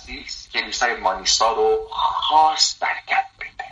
عزیز کلیسای مانیسا رو خاص برکت بده،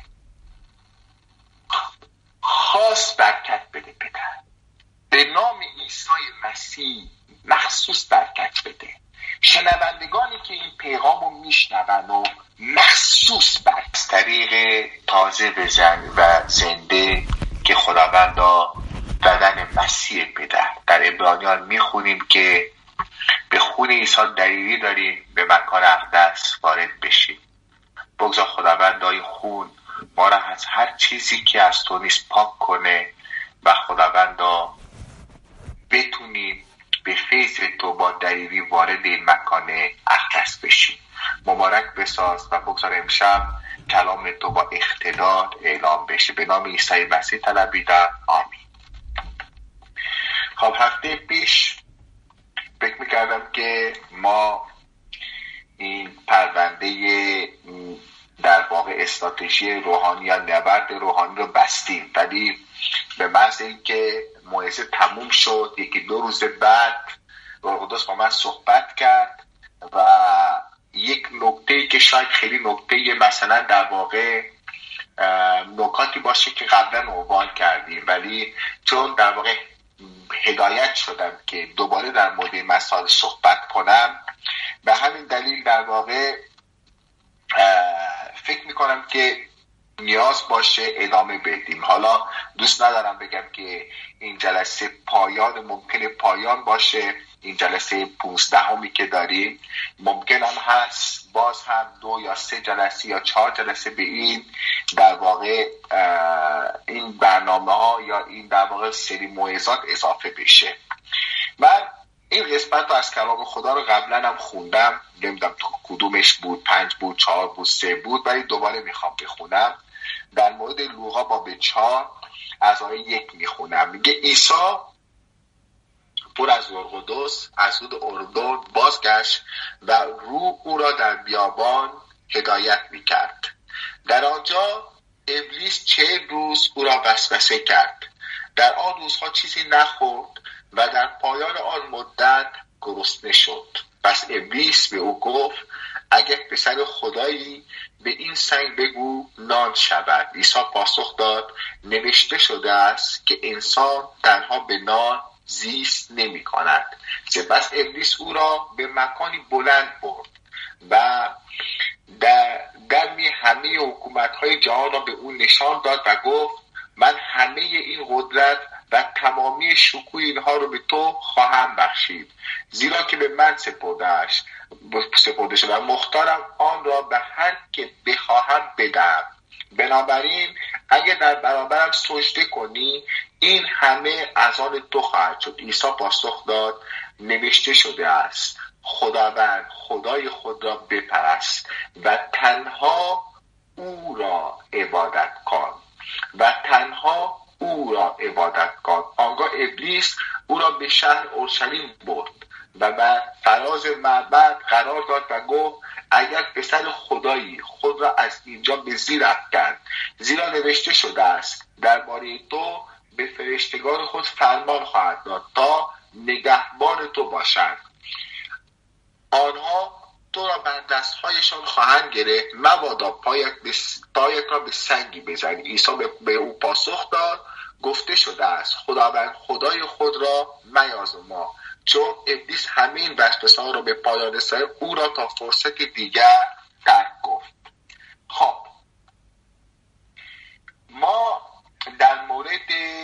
خاص برکت بده پدر. به نام عیسی مسیح مخصوص برکت بده. شنوندگانی که این پیغام رو میشنون و مخصوص بر طریق تازه بزن و زنده که خداوندا بدن مسیح پدر. در عبرانیان میخونیم که به خون عیسی دلیلی داریم به مکان اقدس وارد بشیم. بگذار خداوندای خون ما را از هر چیزی که از تو نیست پاک کنه و خداوندا بتونیم به فیض تو با دلیلی وارد این مکان اقدس بشیم. مبارک بساز و بگذار امشب کلام تو با اقتدار اعلام بشه. به نام عیسی مسیح طلبیدم، آمین. خب هفته پیش فکر میکردم که ما این پرونده در واقع استراتژی روحانی یا نبرد روحانی رو بستیم، ولی به محض اینکه موعظه تموم شد یکی دو روز بعد روح القدس با من صحبت کرد و یک نکته‌ای که شاید خیلی نکته مثلا در واقع نکاتی باشه که قبلا عنوان کردیم، ولی چون در واقع هدایت شدم که دوباره در مورد مسائل صحبت کنم، به همین دلیل در واقع فکر میکنم که نیاز باشه ادامه بدیم. حالا دوست ندارم بگم که این جلسه پایان، ممکنه پایان باشه این جلسه 15 که داریم، ممکن هم هست باز هم 2 یا 3 جلسه یا 4 جلسه به این در واقع این برنامه ها یا این در واقع سری موعظات اضافه بشه. من این قسمت رو از کلام خدا رو قبلا هم خوندم، نمیدونم تو کدومش بود، 5 بود، 4 بود، 3 بود، ولی دوباره میخوام بخونم. در مورد لوقا باب 4 از آیه 1 میخونم. میگه عیسی پر از روح القدس از رود اردن بازگشت و روح او را در بیابان هدایت میکرد. در آنجا ابلیس 40 روز او را وسوسه کرد. در آن روزها چیزی نخورد و در پایان آن مدت گرسنه شد. پس ابلیس به او گفت اگر پسر خدایی به این سنگ بگو نان شود. عیسی پاسخ داد نوشته شده است که انسان تنها به نان زیست نمی کند. سپس ابلیس او را به مکانی بلند برد و در همه حکومت‌های جهان را به او نشان داد و گفت من همه این قدرت و تمامی شکوه اینها رو به تو خواهم بخشید، زیرا که به من سپرده شد و مختارم آن را به هر که بخواهم بدم. بنابراین اگه در برابرم سجده کنی این همه از آن تو خواهد شد. عیسی پاسخ داد نوشته شده است خداوند خدای خود را بپرست و تنها او را عبادت کن و تنها او را عبادت کن. آنگاه ابلیس او را به شهر اورشلیم برد و بر فراز معبد قرار داد و گفت اگر پسر خدایی خود را از اینجا به زیر افکن، زیرا نوشته شده است درباره تو به فرشتگان خود فرمان خواهد داد تا نگهبان تو باشند. آنها تو را بر دستهایشان خواهند گرفت مبادا پایت را به سنگی بزنی. عیسی به او پاسخ داد گفته شده است خداوند خدای خود را میازما. چون ابلیس همین وسوسه‌ها را به پایان رساند او را تا فرصت دیگر ترک گفت. خب ما در مورد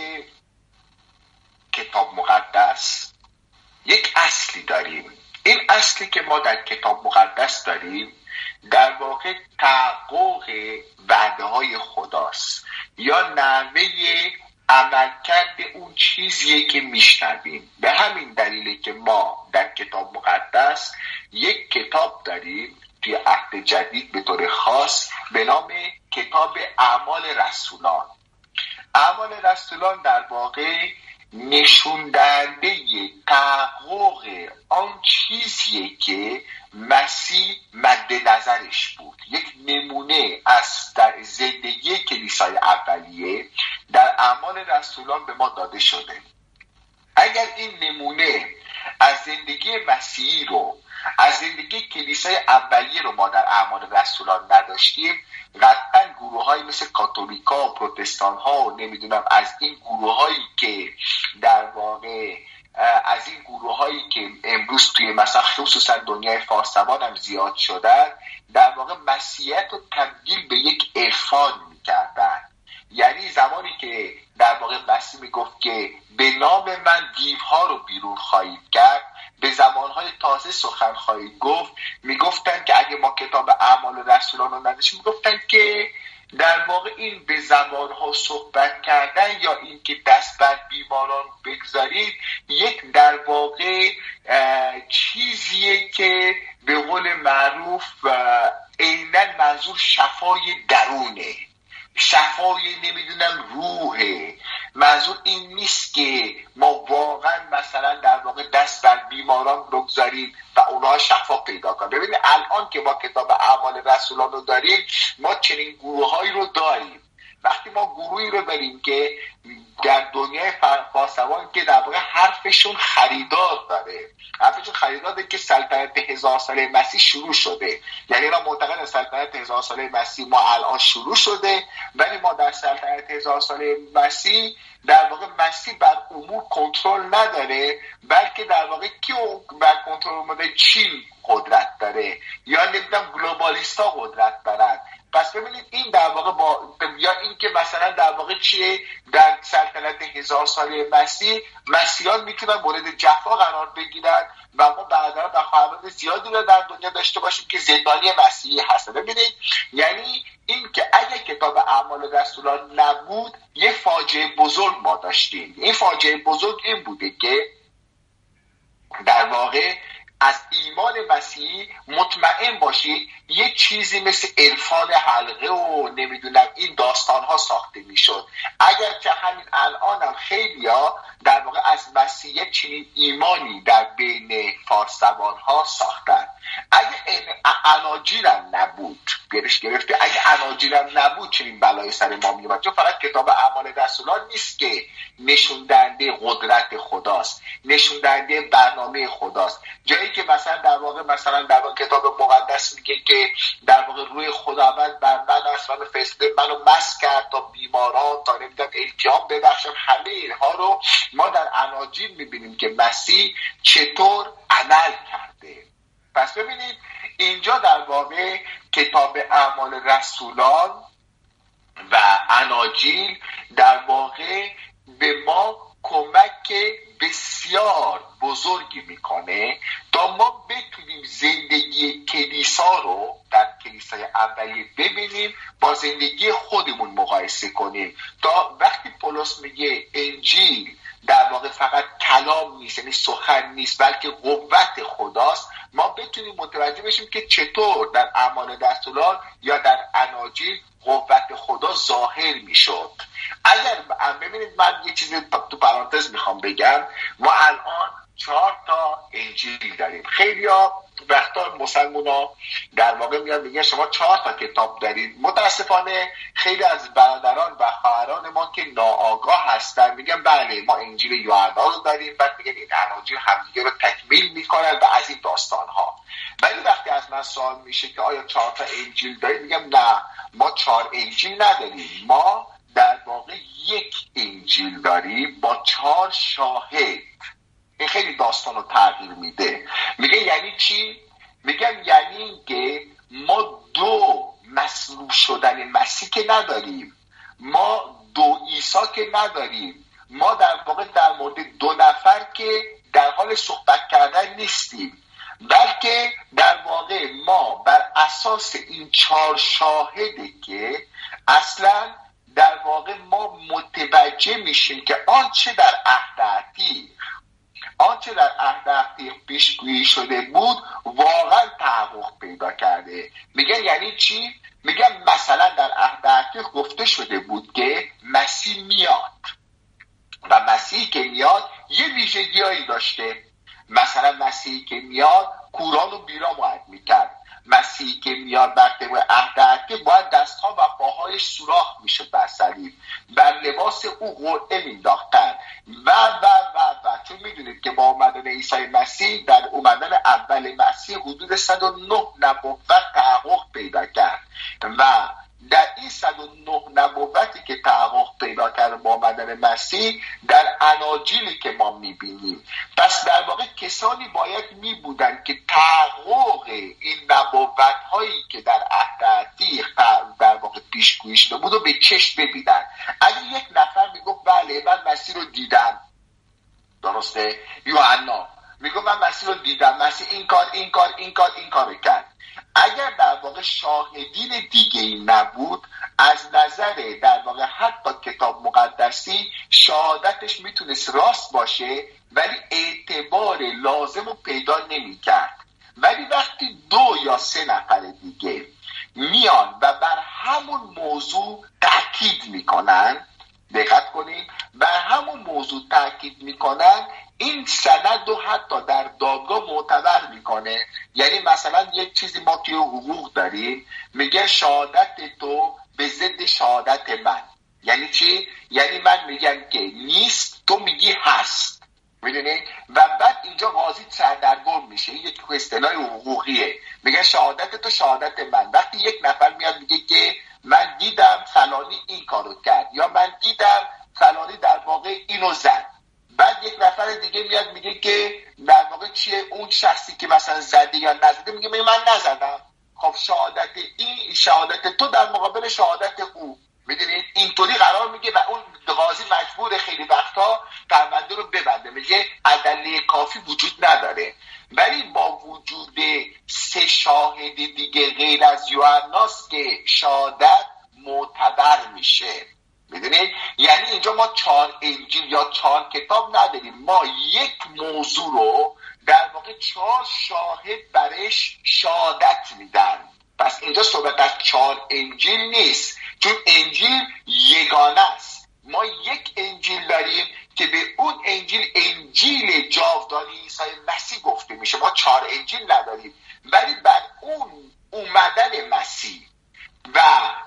کتاب مقدس یک اصلی داریم. این اصلی که ما در کتاب مقدس داریم در واقع تحقق وعده های خداست یا نحوه عملکرد اون چیزیه که میشنویم. به همین دلیله که ما در کتاب مقدس یک کتاب داریم توی عهد جدید به طور خاص به نام کتاب اعمال رسولان. اعمال رسولان در واقع نشون دهنده تحقق آن چیزیه که مسیح مد نظرش بود. یک نمونه از در زندگی کلیسای اولیه در اعمال رسولان به ما داده شده. اگر این نمونه از زندگی مسیحی رو، از زندگی کلیسای اولیه رو ما در اعمال رسولان نداشتیم، قطعا گروه‌هایی مثل کاتولیکا و پروتستان ها و نمیدونم از این گروه‌هایی که در واقع از این گروه‌هایی که امروز توی مثلا خصوصا دنیای فارس‌زبان هم زیاد شدن، در واقع مسیحیت رو تبدیل به یک عرفان می‌کردن. یعنی زمانی که در واقع مسیح میگفت که به نام من دیوها رو بیرون خواهید کرد، به زمانهای تازه سخن خواهید گفت، میگفتن که اگه ما کتاب اعمال رسولان رو نداشتیم، میگفتن که در واقع این به زبانها صحبت کردن یا این که دست بر بیماران بگذارید یک در واقع چیزیه که به قول معروف عیناً منظور شفای درونه، شفای نمیدونم روحه. منظور این نیست که ما واقعا مثلا در واقع دست بر بیماران بگذاریم و اونها شفا پیدا کنن. ببینید الان که ما کتاب اعمال رسولان رو داریم، ما چنین گروه‌هایی رو داریم. وقتی ما گروهی رو داریم که در دنیای فارس‌زبان که در واقع حرفشون خریدار داره، حرفشون خریدار داره که سلطنت 1000 ساله مسیح شروع شده، یعنی اینا معتقدن سلطنت 1000 ساله مسیح ما الان شروع شده، ولی ما در سلطنت 1000 ساله مسیح در واقع مسیح بر امور کنترل نداره، بلکه در واقع کی بر کنترل اومده؟ چین قدرت داره، یا نمیدونم گلوبالیستا قدرت دارن. پس ببینید این در واقع یا این که مثلا در واقع چیه، در سلطنت 1000 ساله مسیح مسیحیان میتونن مورد جفا قرار بگیرن و ما بعدا بخواهد زیادی رو در دنیا داشته باشیم که زندانی مسیحی هستن. ببینید یعنی این که اگه کتاب اعمال رسولان نبود، یه فاجعه بزرگ ما داشتیم. این فاجعه بزرگ این بوده که در واقع از ایمان مسیحی مطمئن باشید یه چیزی مثل عرفان حلقه و نمیدونم این داستان ها ساخته میشد. اگر که همین الان هم خیلی ها در واقع از مسیحیت چنین ایمانی در بین فارس زبان ها ساختن. اگه اناجیل هم نبود، گرفته اگه اناجیل هم نبود چنین بلای سر ما میومد. چون فقط کتاب اعمال رسولان نیست که نشون دهنده قدرت خداست، نشون دهنده برنامه خداست. جایی که مثلا در واقع کتاب مقدس میگه که در واقع روی خداوند بر من است و فرستاده منو مس کرد تا بیماران، تا نمیدونم التیام ببخشم. همه اینها رو ما در اناجیل میبینیم که مسیح چطور عمل کرده. پس ببینید اینجا در واقع کتاب اعمال رسولان و اناجیل در واقع به ما کمک بسیار بزرگی میکنه تا ما بتونیم زندگی کلیسا رو در کلیسای اولیه ببینیم، با زندگی خودمون مقایسه کنیم. تا وقتی پولس میگه انجیل در واقع فقط کلام نیست، یعنی سخن نیست، بلکه قوت خداست، ما بتونیم متوجه بشیم که چطور در اعمال رسولان یا در اناجیل قوت خدا ظاهر میشد. اگر ببینید من یه چیزی تو پرانتز میخوام بگم، ما الان 4 تا انجیل داریم. خیلی ها وقتا مسلمونا در واقع میاد میگه شما 4 تا کتاب دارید. متاسفانه خیلی از برادران و خواهران ما که ناآگاه هستن میگن بله ما انجیل یوحنا رو داریم، بعد میگن این اناجیل همدیگه رو تکمیل میکنن و از این داستان ها. ولی وقتی از من سوال میشه که آیا 4 تا انجیل دارید، میگم نه، ما 4 انجیل نداریم. ما در واقع یک انجیل داریم با 4 شاهد. این خیلی داستان رو تغییر میده. میگه یعنی چی؟ میگم یعنی این که ما 2 مصلوب شدن مسیح که نداریم، ما 2 عیسی که نداریم، ما در واقع در مورد 2 نفر که در حال صحبت کردن نیستیم، بلکه در واقع ما بر اساس این 4 شاهده که اصلا در واقع ما متوجه میشیم که آنچه در عهد عتیق پیشگویی شده بود واقعا تحقق پیدا کرده. میگن یعنی چی؟ میگن مثلا در عهد عتیق گفته شده بود که مسیح میاد و مسیحی که میاد یه ویژگی‌هایی داشته. مثلا مسیحی که میاد کوران و بیرا باید میکرد، مسیحی که میاد بر طبق عهد عتیق باید دستها و پاهایش سوراخ میشد بر صلیب، بر لباس او قرعه مینداختن و چون حدود 109 نبوت تحقق پیدا کرد و در این 109 نبوتی که تحقق پیدا کرد با آمدن مسیح در اناجیلی که ما میبینیم، پس در واقع کسانی باید میبودن که تحقق این نبوت هایی که در عهد عتیق در واقع پیشگویی شده بود و به چشم ببینن. اگه یک نفر میگفت بله من مسیح رو دیدم، درسته، یوحنا میگفت من مسیح رو دیدم، مسیح این کار کرد، اگر در واقع شاهدین دیگه ای نبود، از نظر در واقع حتی کتاب مقدسی شهادتش میتونست راست باشه ولی اعتبار لازم رو پیدا نمی کرد. ولی وقتی 2 یا 3 نفر دیگه میان و بر همون موضوع تاکید میکنن، دقت کنید، بر همون موضوع تاکید میکنن، این سند رو حتی در دادگاه معتبر میکنه. یعنی مثلا یک چیزی ما که حقوق داریم، میگه شهادت تو به ضد شهادت من. یعنی چی؟ یعنی من میگم که نیست، تو میگی هست، میدونی؟ و بعد اینجا قاضی سردرگم میشه. این یک اصطلاح حقوقیه، میگه شهادت تو شهادت من. وقتی یک نفر میاد میگه که من دیدم فلانی این کارو کرد یا من دیدم فلانی در واقع اینو زد، بعد یک نفر دیگه میاد میگه که در واقع چیه اون شخصی که مثلا زده یا نزده، میگه من نزدم. خب شهادت تو در مقابل شهادت او، میدونید اینطوری قرار میگه و اون قاضی مجبور خیلی وقتا پرونده رو ببنده، میگه ادله کافی وجود نداره. ولی با وجود 3 شاهد دیگه غیر از یوحناست که شهادت معتبر میشه، میدونید؟ یعنی اینجا ما 4 انجیل یا 4 کتاب نداریم، ما یک موضوع رو در واقع 4 شاهد برش شهادت میدن. پس اینجا صحبت از 4 انجیل نیست، چون انجیل یگانه است. ما یک انجیل داریم که به اون انجیل جاودانی عیسی مسیح گفته میشه. ما 4 انجیل نداریم، ولی بر اون اومدن مسیح و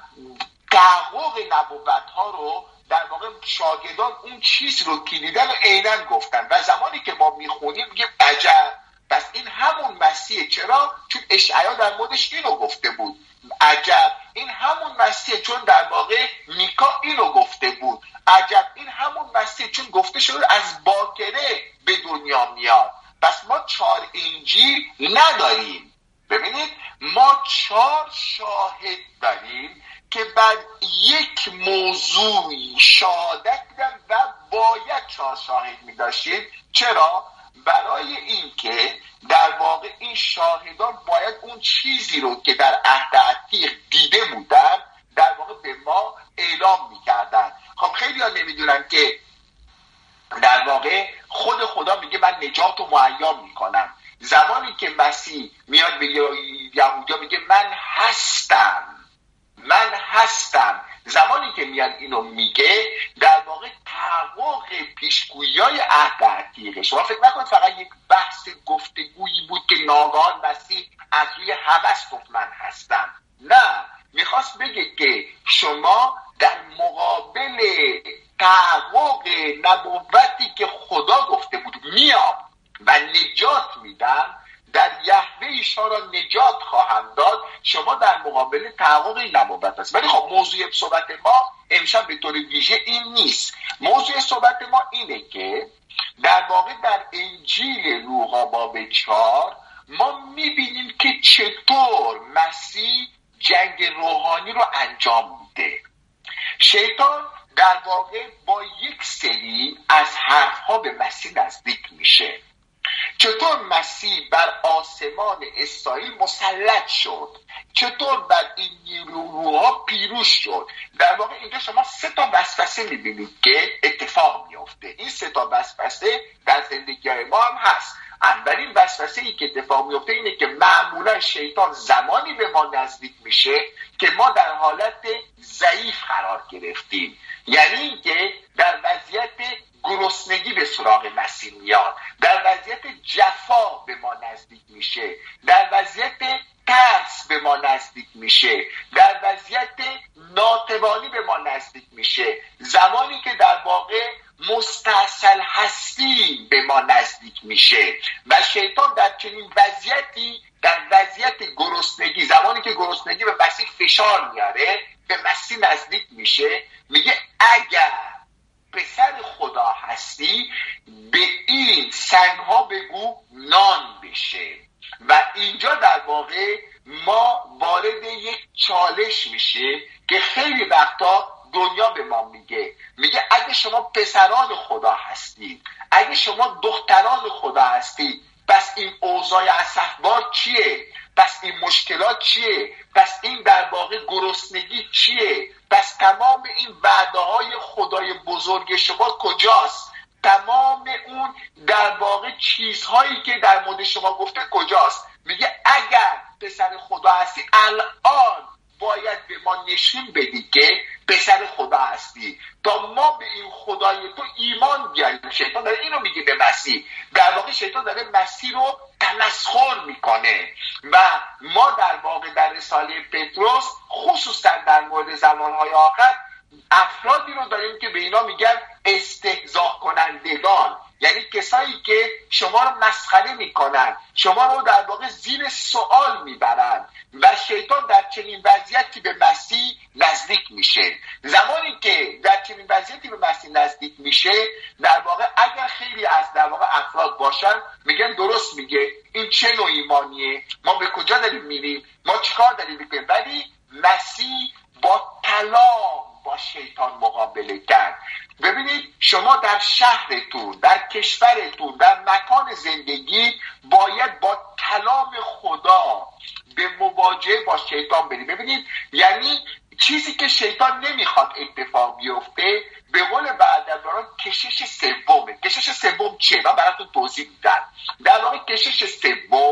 تحقق نبوت ها رو در واقع شاگردان اون چیز رو که دیدن و عیناً گفتن و زمانی که ما میخونیم میگیم عجب، پس این همون مسیحه. چرا؟ چون اشعیا در موردش اینو گفته بود. عجب، این همون مسیحه، چون در واقع میکا اینو گفته بود. عجب، این همون مسیحه، چون گفته شده از باکره به دنیا میاد. پس ما 4 انجیل نداریم. ببینید، ما 4 شاهد داریم که بعد یک موضوع شهادت میدن و باید 4 شاهد میداشتیم. چرا؟ برای این که در واقع این شاهدان باید اون چیزی رو که در عهد عتیق دیده بودن در واقع به ما اعلام میکردن. خب خیلی ها نمیدونن که در واقع خود خدا میگه من نجات رو مهیا میکنم. زمانی که مسیح میاد به یهودیا میگه من هستم، زمانی که میاد اینو میگه در واقع تحقق پیشگویی‌های عهد عتیقه. شما فکر نکنید فقط یک بحث گفتگویی بود که ناگهان مسیح از روی هوس گفت من هستم. نه، میخواست بگه که شما در مقابل تحقق نبوتی که خدا گفته بود میام و نجات میدم، در یهوه شما را نجات خواهم داد، شما در مقابل تحقق این نبوت است. ولی خب موضوع صحبت ما امشب به طور ویژه این نیست. موضوع صحبت ما اینه که در واقع در انجیل لوقا باب 4 ما میبینیم که چطور مسیح جنگ روحانی رو انجام میده. شیطان در واقع با یک سری از حرفها به مسیح نزدیک میشه. چطور مسیح بر آسمان اسرائیل مسلط شد، چطور بر این نیروها پیروز شد. در واقع اینجا شما 3 تا وسوسه میبینید که اتفاق میفته. این 3 تا وسوسه در زندگی ما هم هست. اولین وسوسه ای که اتفاق میفته اینه که معمولا شیطان زمانی به ما نزدیک میشه که ما در حالت ضعیف قرار گرفتیم. یعنی اینکه در وضعیت گرسنگی به سراغ مسیح میاد، در وضعیت جفا به ما نزدیک میشه، در وضعیت ترس به ما نزدیک میشه، در وضعیت ناتوانی به ما نزدیک میشه، زمانی که در واقع مستاصل هستی به ما نزدیک میشه. و شیطان در چنین وضعیتی در وضعیت گرسنگی، زمانی که گرسنگی به مسیح فشار میاره، به مسیح نزدیک میشه، میگه اگر پسر خدا هستی به این سنگ ها بگو نان بشه. و اینجا در واقع ما وارد یک چالش میشه که خیلی وقتا دنیا به ما میگه اگه شما پسران خدا هستید، اگه شما دختران خدا هستید، پس این اوضاع اسفبار چیه؟ پس این مشکلات چیه؟ پس این در واقع گرسنگی چیه؟ پس تمام این وعده های خدای بزرگ شما کجاست؟ تمام اون در واقع چیزهایی که در مورد شما گفته کجاست؟ میگه اگر پسر خدا هستی الان باید به ما نشون بدی که پسر خدا هستی تا ما به این خدای تو ایمان بیاریم. شیطان داره اینو میگه به مسیح، در واقع شیطان داره مسیح رو تمسخر میکنه. و ما در واقع در رساله پتروس خصوصا در مورد زمانهای آخر افرادی رو داریم که به اینا میگن استهزا کنندگان، یعنی کسایی که شما رو مسخره میکنن، شما رو در واقع زیر سوال میبرن. و شیطان در چنین وضعیتی به مسیح نزدیک میشه. زمانی که در چنین وضعیتی به مسیح نزدیک میشه، در واقع اگر خیلی از در واقع افراد باشن میگن درست میگه، این چه نوع ایمانیه، ما به کجا داریم میریم، ما چیکار داریم میکنیم. ولی مسیح با کلام با شیطان مقابله کرد. ببینید شما در شهرتون، در کشورتون، در مکان زندگی باید با کلام خدا به مواجهه با شیطان برید. ببینید یعنی چیزی که شیطان نمیخواد اتفاق بیفته، به قول بعدازاران کشش سومه. کشش سوم چیه؟ من براتون توضیح میدم. در واقع کشش سوم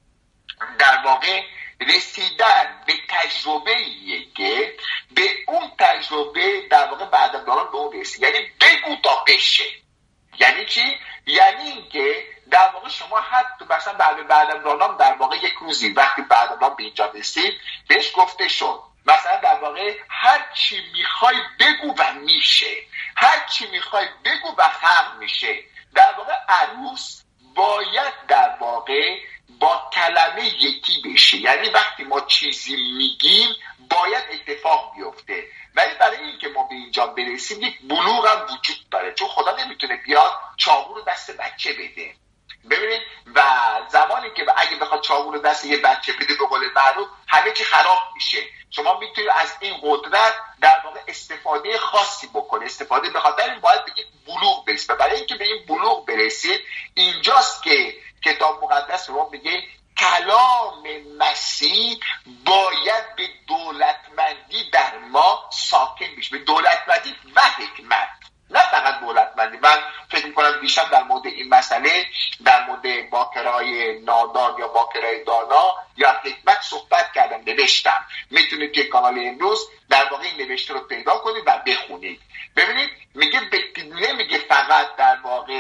در واقع رسیدن به تجربه‌ایه که به اون تجربه در واقع بعدازاران به اون رسید. یعنی بگو تا بشه. یعنی چی؟ یعنی اینکه در واقع شما حتی مثلا بعدازاران در واقع یک روزی وقتی بعدازاران به اینجا رسید بهش گفته شد مثلا در واقع هر چی میخوای بگو و میشه، هر چی میخوای بگو و حق میشه. در واقع عروس باید در واقع با کلمه یکی بشه. یعنی وقتی ما چیزی میگیم باید اتفاق بیفته. ولی برای اینکه ما به اینجا برسیم یک بلوغ هم وجود داره، چون خدا نمیتونه بیاد چاقو رو دست بچه بده. ببینید و زمانی که اگه بخواد چاقو رو دست یه بچه بده به قول معروف همه چی خراب میشه. شما میتونید از این قدرت در واقع استفاده خاصی بکنه. استفاده به خاطر این باید به یک بلوغ برسید. برای اینکه به این بلوغ برسید اینجاست که کتاب مقدس رو میگه کلام مسیح باید به دولتمندی در ما ساکن بشه. به دولتمندی و حکمت، نه فقط دولتمندی. من فکر میکنم دیشب در مورد این مسئله، در مورد باکرهای نادان یا باکرهای دانا یا حکمت صحبت کردم، نوشتم. میتونید که کانال امروز در واقع این نوشته رو پیدا کنید و بخونید. ببینید میگه نمیگه فقط در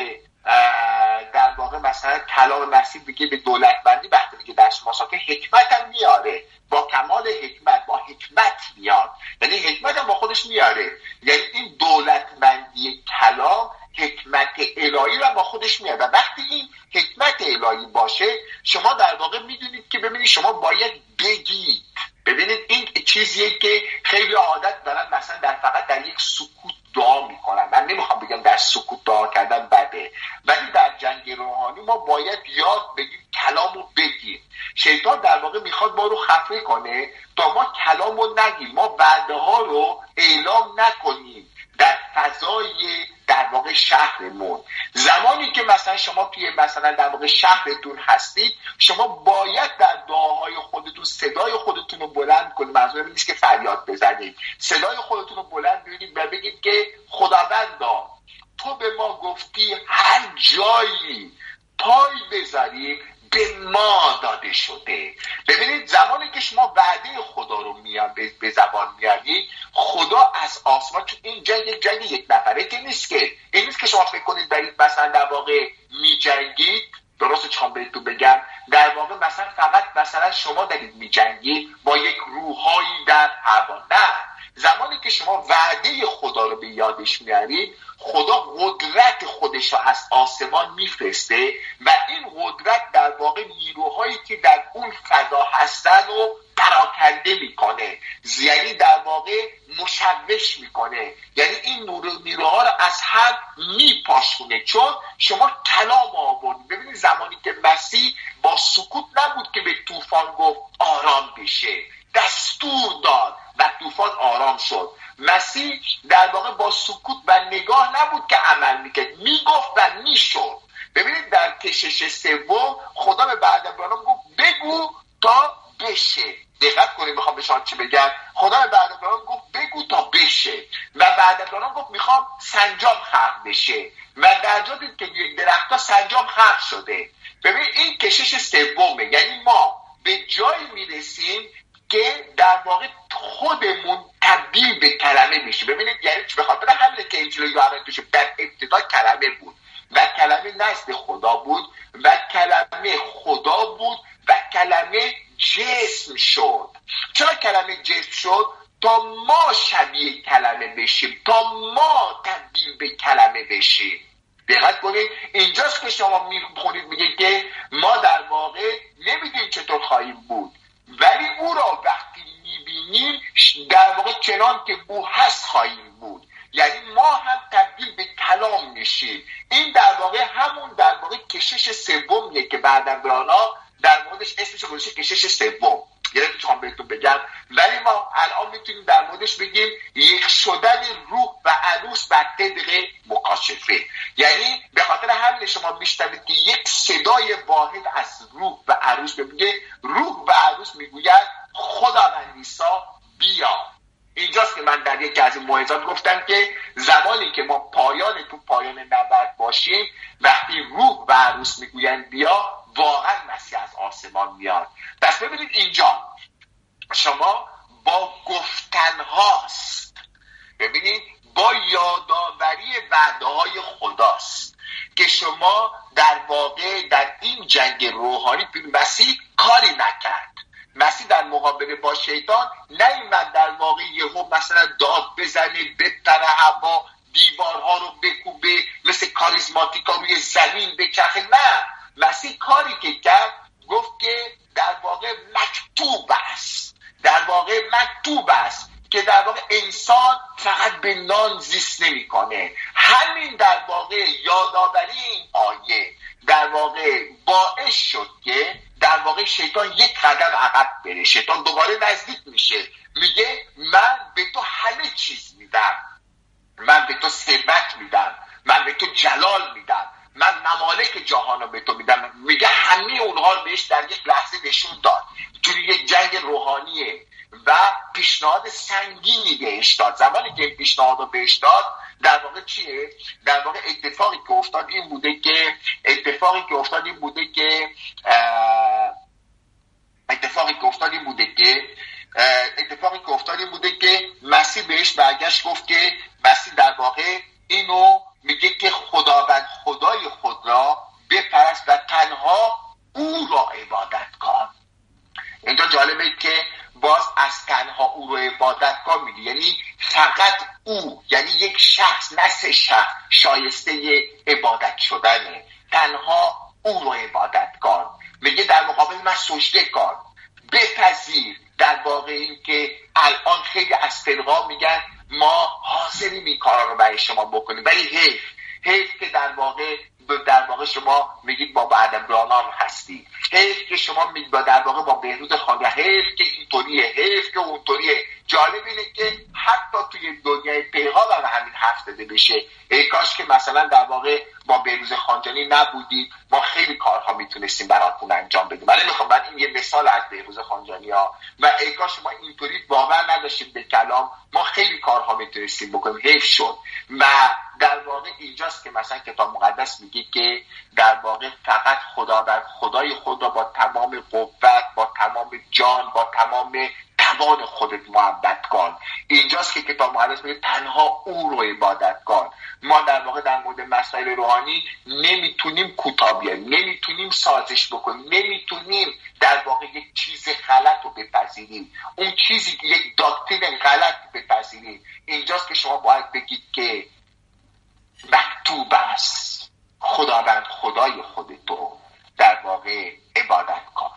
واقع مثلا کلام مسیح بگه به دولتمندی، وقتی میگه در شما ساکن حکمت هم میاره، با کمال حکمت، با حکمت میاد. یعنی حکمت هم با خودش میاره. یعنی این دولتمندی کلام حکمت الهی رو با خودش میاره. و وقتی این حکمت الهی باشه شما در واقع میدونید که ببینید شما باید بگید. ببینید این چیزیه که خیلی عادت دارن مثلا فقط در یک سکوت دعا میکنن. من نمیخوام بگم در سکوت دعا کردن بده، ولی در جنگ روحانی ما باید یاد بگیم کلامو بگیم. شیطان در واقع میخواد ما رو خفه کنه تا ما کلامو نگیم، ما وعده ها رو اعلام نکنیم در فضای در واقع شهرمون. زمانی که مثلا شما توی مثلا در واقع شهرتون هستید، شما باید در دعاهای خودتون صدای خودتون رو بلند کنید. منظورم نیست که فریاد بزنید، صدای خودتون رو بلند کنید و بگید که خداوندا تو به ما گفتی هر جایی پای بذاریم به ما داده شده. ببینید زمانی که شما وعده خدا رو به زبان میارید، خدا از آسمان، چون این جنگ یک نفره که نیست که این نیست که شما فکر کنید دارید مثلا در واقع میجنگید. درست چون بهتون بگم در واقع مثلا فقط مثلا شما دارید میجنگید با یک روحایی در هوا. نه، زمانی که شما وعده خدا رو به یادش میارید، خدا قدرت خودش رو از آسمان میفرسته و این قدرت در واقع نیروهایی که در اون هستن و پراکنده میکنه، یعنی در واقع مشوش میکنه، یعنی این نیروها رو از هم میپاشونه. چون شما کلام آوردید. ببینید زمانی که مسیح با سکوت نبود که به طوفان گفت آرام بشه، دستور داد و طوفان آرام شد. مسیح در واقع با سکوت و نگاه نبود که عمل میکرد، میگفت و میشد. ببینید در کشش سوم خدا به بعد ابراهیم گفت بگو تا بشه. دقت کنید میخوام به شما چی بگم. خدا به بعد ابراهیم گفت بگو تا بشه و بعد ابراهیم گفت میخوام سنجاب خلق بشه و در جا دید که یک درخت ها سنجاب خلق شده. ببین این کشش سومه، یعنی ما به جایی میرسیم که در واقع خودمون تبدیل به کلمه میشه. ببینید یعنی به خاطر همینه که انجیل یوحنا توش در ابتدا کلمه بود و کلمه نزد خدا بود و کلمه خدا بود و کلمه جسم شد. چرا کلمه جسم شد؟ تا ما شبیه کلمه بشیم، تا ما تبدیل به کلمه بشیم. دقت کنید اینجاست که شما میخونید میگه که ما در واقع نمیدونیم چطور خواهیم بود، ولی او را وقتی میبینیم در واقع چنان که او هست خواهیم بود. یعنی ما هم تبدیل به کلام میشیم. این در واقع همون در واقع کشش سومیه که بعداً برانا در موردش اسمش گذاشته کشش سوم. یعنی میخوام بهتون بگم، ولی ما الان میتونیم در موردش بگیم یک شدن روح و عروس بر طبق مکاشفه. یعنی به خاطر همین شما میشنوید که یک صدای واحد از روح و عروس میگه، روح و عروس میگوید خداوند عیسی بیا. اینجاست که من در یکی از این موعظات گفتم که زمانی که ما پایان نبرد باشیم، وقتی روح و عروس میگویند بیا، واقعا مسیح از آسمان میاد. پس ببینید اینجا شما با گفتن هاست، ببینید با یادآوری وعده های خداست که شما در واقع در این جنگ روحانی مسیح کاری نکرد. مسیح در مقابله با شیطان نیامد در واقع یهو مثلا داد بزنه، بپره هوا، دیوارها رو بکوبه، مثل کاریزماتیکا روی زمین بچرخه. نه، مسیح کاری که کرد گفت که در واقع مکتوب است، در واقع مکتوب است که در واقع انسان فقط به نان زیست نمی‌کنه. همین در واقع یادآوری این آیه در واقع باعث شد که در واقع شیطان یک قدم عقب بره. شیطان دوباره نزدیک میشه، میگه من به تو همه چیز میدم، من به تو ثروت میدم، من به تو جلال میدم، من ممالک جهان رو به تو میدم. میگه همه اونها رو بهش در یک لحظه نشون داد. توی یک جنگ روحانیه و پیشنهاد سنگینی بهش داد. زمانی که پیشنهاد رو بهش داد در واقع چیه؟ در واقع اتفاقی که افتاد این بوده که مسیح بهش برگشت گفت که مسیح در واقع اینو میگه که خداوند خدای خود را بپرست و تنها او را عبادت کن. اینجا جالبه که باز از تنها او رو عبادت کن میگه، یعنی فقط او، یعنی یک شخص نه سه شخص شایسته عبادت شدنه. تنها او رو عبادت کن. میگه در مقابل من سجده کن، بپذیر. در واقع این که الان خیلی از فرقا میگن ما حاضریم این کارا رو برای شما بکنیم، ولی حیف که در واقع شما میگید با بعدبرانان هستی، حیف که شما میگید در واقع با بهروز خانگه، حیف که اینطوریه، حیف که اونطوریه. جالب اینه که حتی توی دنیای پیغام هم همین حرف زده بشه. ای کاش که مثلا در واقع با بهروز خانجانی نبودید، ما خیلی کارها میتونستیم براتون انجام بدیم. من نمیخوام، من این یه مثال از بهروز خانجانی ها، و ای کاش ما اینطوری باور نداشتیم به کلام، ما خیلی کارها میتونستیم بکنیم. حیف شد. و در واقع اینجاست که مثلا کتاب مقدس میگه که در واقع فقط خدای خود را با تمام قوت، با تمام جان، با تمام توان خودت محبت کن. اینجاست که کتاب مقدس میگه تنها او رو عبادت کن. ما در واقع در مورد مسائل روحانی نمیتونیم کوتاه بیاییم، نمیتونیم سازش بکنیم، نمیتونیم در واقع یک چیز غلط رو بپذیریم، اون چیزی که یک داکترین غلط بپذیریم. اینجاست که شما باید بگید که مکتوب است خداوند خدای خودتو در واقع عبادت کن.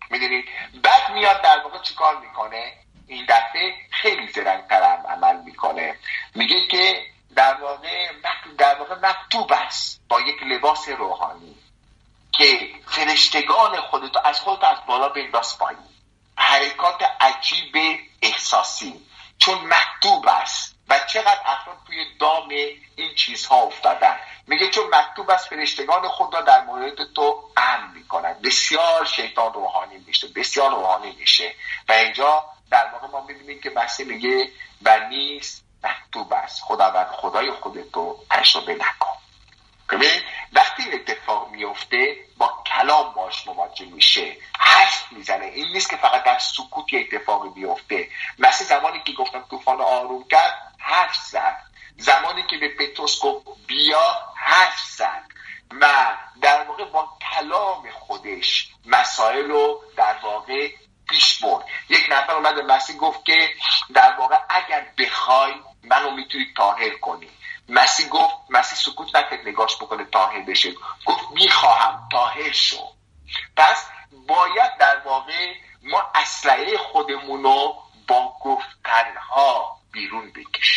میدونید بعد میاد در واقع چیکار میکنه؟ این دفعه خیلی زرنگ‌تر عمل میکنه، میگه که در واقع مکتوب است با یک لباس روحانی که فرشتگان خودتو از بالا بنداز پایین. حرکات عجیب احساسی، چون مکتوب است. و چقدر افراد توی دام این چیزها افتادن. میگه چون مکتوب است فرشتگان خود را در مورد تو امر میکنند. بسیار شیطان روحانی میشه، بسیار روحانی میشه. و اینجا در واقع ما میبینیم که مسیح میگه و نیز مکتوب است خداوند خدای خودتو تجربه نکن. ببین وقتی این اتفاق میفته با کلام باش مواجه میشه، حرف میزنه. این نیست که فقط در سکوت یه اتفاقی بیفته. مثل زمانی که گفتم طوفان آروم کرد، حرف زد. زمانی که به پتروس گفت بیا، حرف زد. و در واقع با کلام خودش مسائل رو در واقع پیش برد. یک نفر اومد به مسیح گفت که در واقع اگر بخوای منو میتونی طاهر کنی. مسیح سکوت نکرد نگاش بکنه طاهر بشه، گفت میخواهم طاهر شو. پس باید در واقع ما اسلحه خودمونو با گفتنها بیرون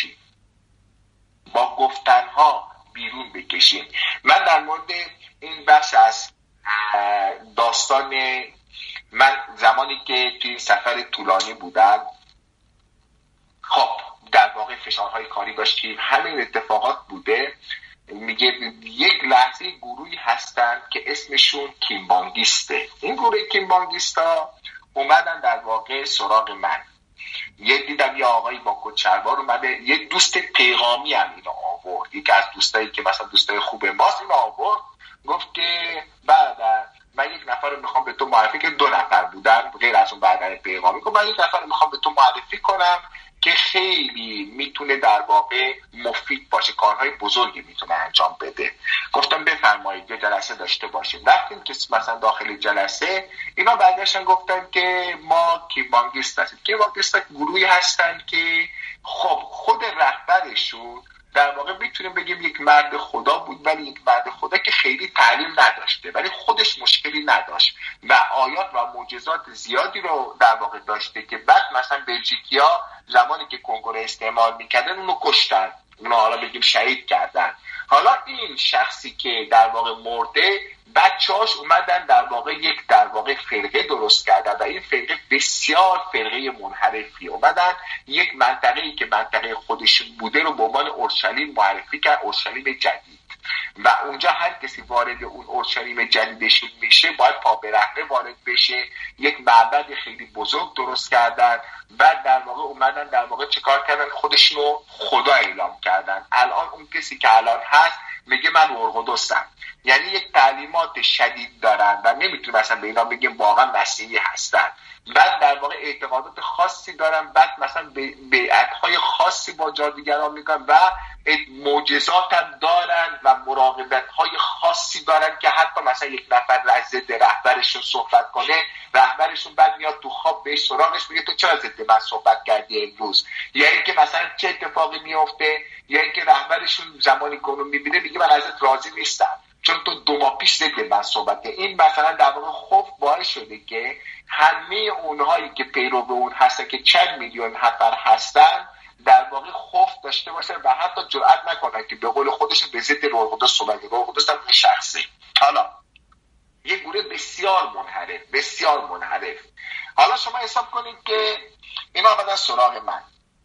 بکشیم. من در مورد این بخش از داستان، من زمانی که توی سفر طولانی بودم، خب در واقع فشارهای کاری داشتیم، همین اتفاقات بوده. میگه یک لحظه گروهی هستن که اسمشون کیمبانگیسته. این گروه کیمبانگیستا اومدن در واقع سراغ من. دیدم یه آقایی با کچلوار اومده، یه دوست پیغامی هم اینو آورد، یکی از دوستایی که مثلا دوستای خوب ماست اینو آورد، گفت که بعد من یک نفر رو میخوام به تو معرفی، که 2 نفر بودن غیر از اون بعد پیغامی، که من یک نفر رو میخوام به تو معرفی کنم که خیلی میتونه در واقع مفید باشه، کارهای بزرگی میتونه انجام بده. گفتم بفرمایید یه جلسه داشته باشیم. رفتیم که مثلا داخل جلسه اینا برگشتن گفتن که ما کیمبانگیست هستیم. کیمبانگیست گروهی هستن که خب خود رهبرشون در واقع میتونیم بگیم یک مرد خدا بود، ولی یک مرد خدا که خیلی تعلیم نداشته، ولی خودش مشکلی نداشت و آیات و معجزات زیادی رو در واقع داشته که بعد مثلا بلژیکیا زمانی که کنگو رو استعمال میکردن اونو کشتن، اونو حالا بگیم شهید کردن. حالا این شخصی که در واقع مرده، بچه‌هاش اومدن در واقع یک در واقع فرقه درست کردن و این فرقه بسیار فرقه منحرفی، اومدن یک منطقه‌ای که منطقه خودش بوده رو به عنوان اورشلیم معرفی کرد، اورشلیم جدید. و اونجا هر کسی وارد اون اورشلیم جدیدشون میشه باید پا به رهنه وارد بشه. یک معبد خیلی بزرگ درست کردن. بعد در واقع اومدن در واقع چیکار کردن؟ خودشونو خدا اعلام کردن. الان اون کسی که الان هست میگه من ارتدوکسم، یعنی یک تعلیمات شدید دارن و نمیتونه مثلا به اینا بگیم واقعا مسیحی هستن. بعد در واقع اعتقادات خاصی دارن، بعد مثلا بیعت‌های خاصی با جادوگران میکنن و معجزات هم دارن و مراقبت‌های خاصی دارن که حتی مثلا یک نفر ضد رهبرشون صحبت کنه، رهبرشون بعد میاد تو خواب بهش سراغش میگه تو چرا ضد من صحبت کردی امروز؟ یا اینکه مثلا چه اتفاقی میفته، یا اینکه رهبرشون زمانی که اونو میبینه میگه من ازت راضی نیستم چون تو 2 ماه پیش ضد من صحبت کردی. این مثلا در واقع خوف باعث شده که همه اونهایی که پیرو به اون هستن که چند میلیون نفر هستن در واقع خوف داشته باشن و حتی جرئت نکنن که به قول خودشون به ضد روح القدس صحبت کنن. روح القدس هم شخصی. حالا یه گروه بسیار منحرف. حالا شما حساب کنید که اینا آمدن سراغ من،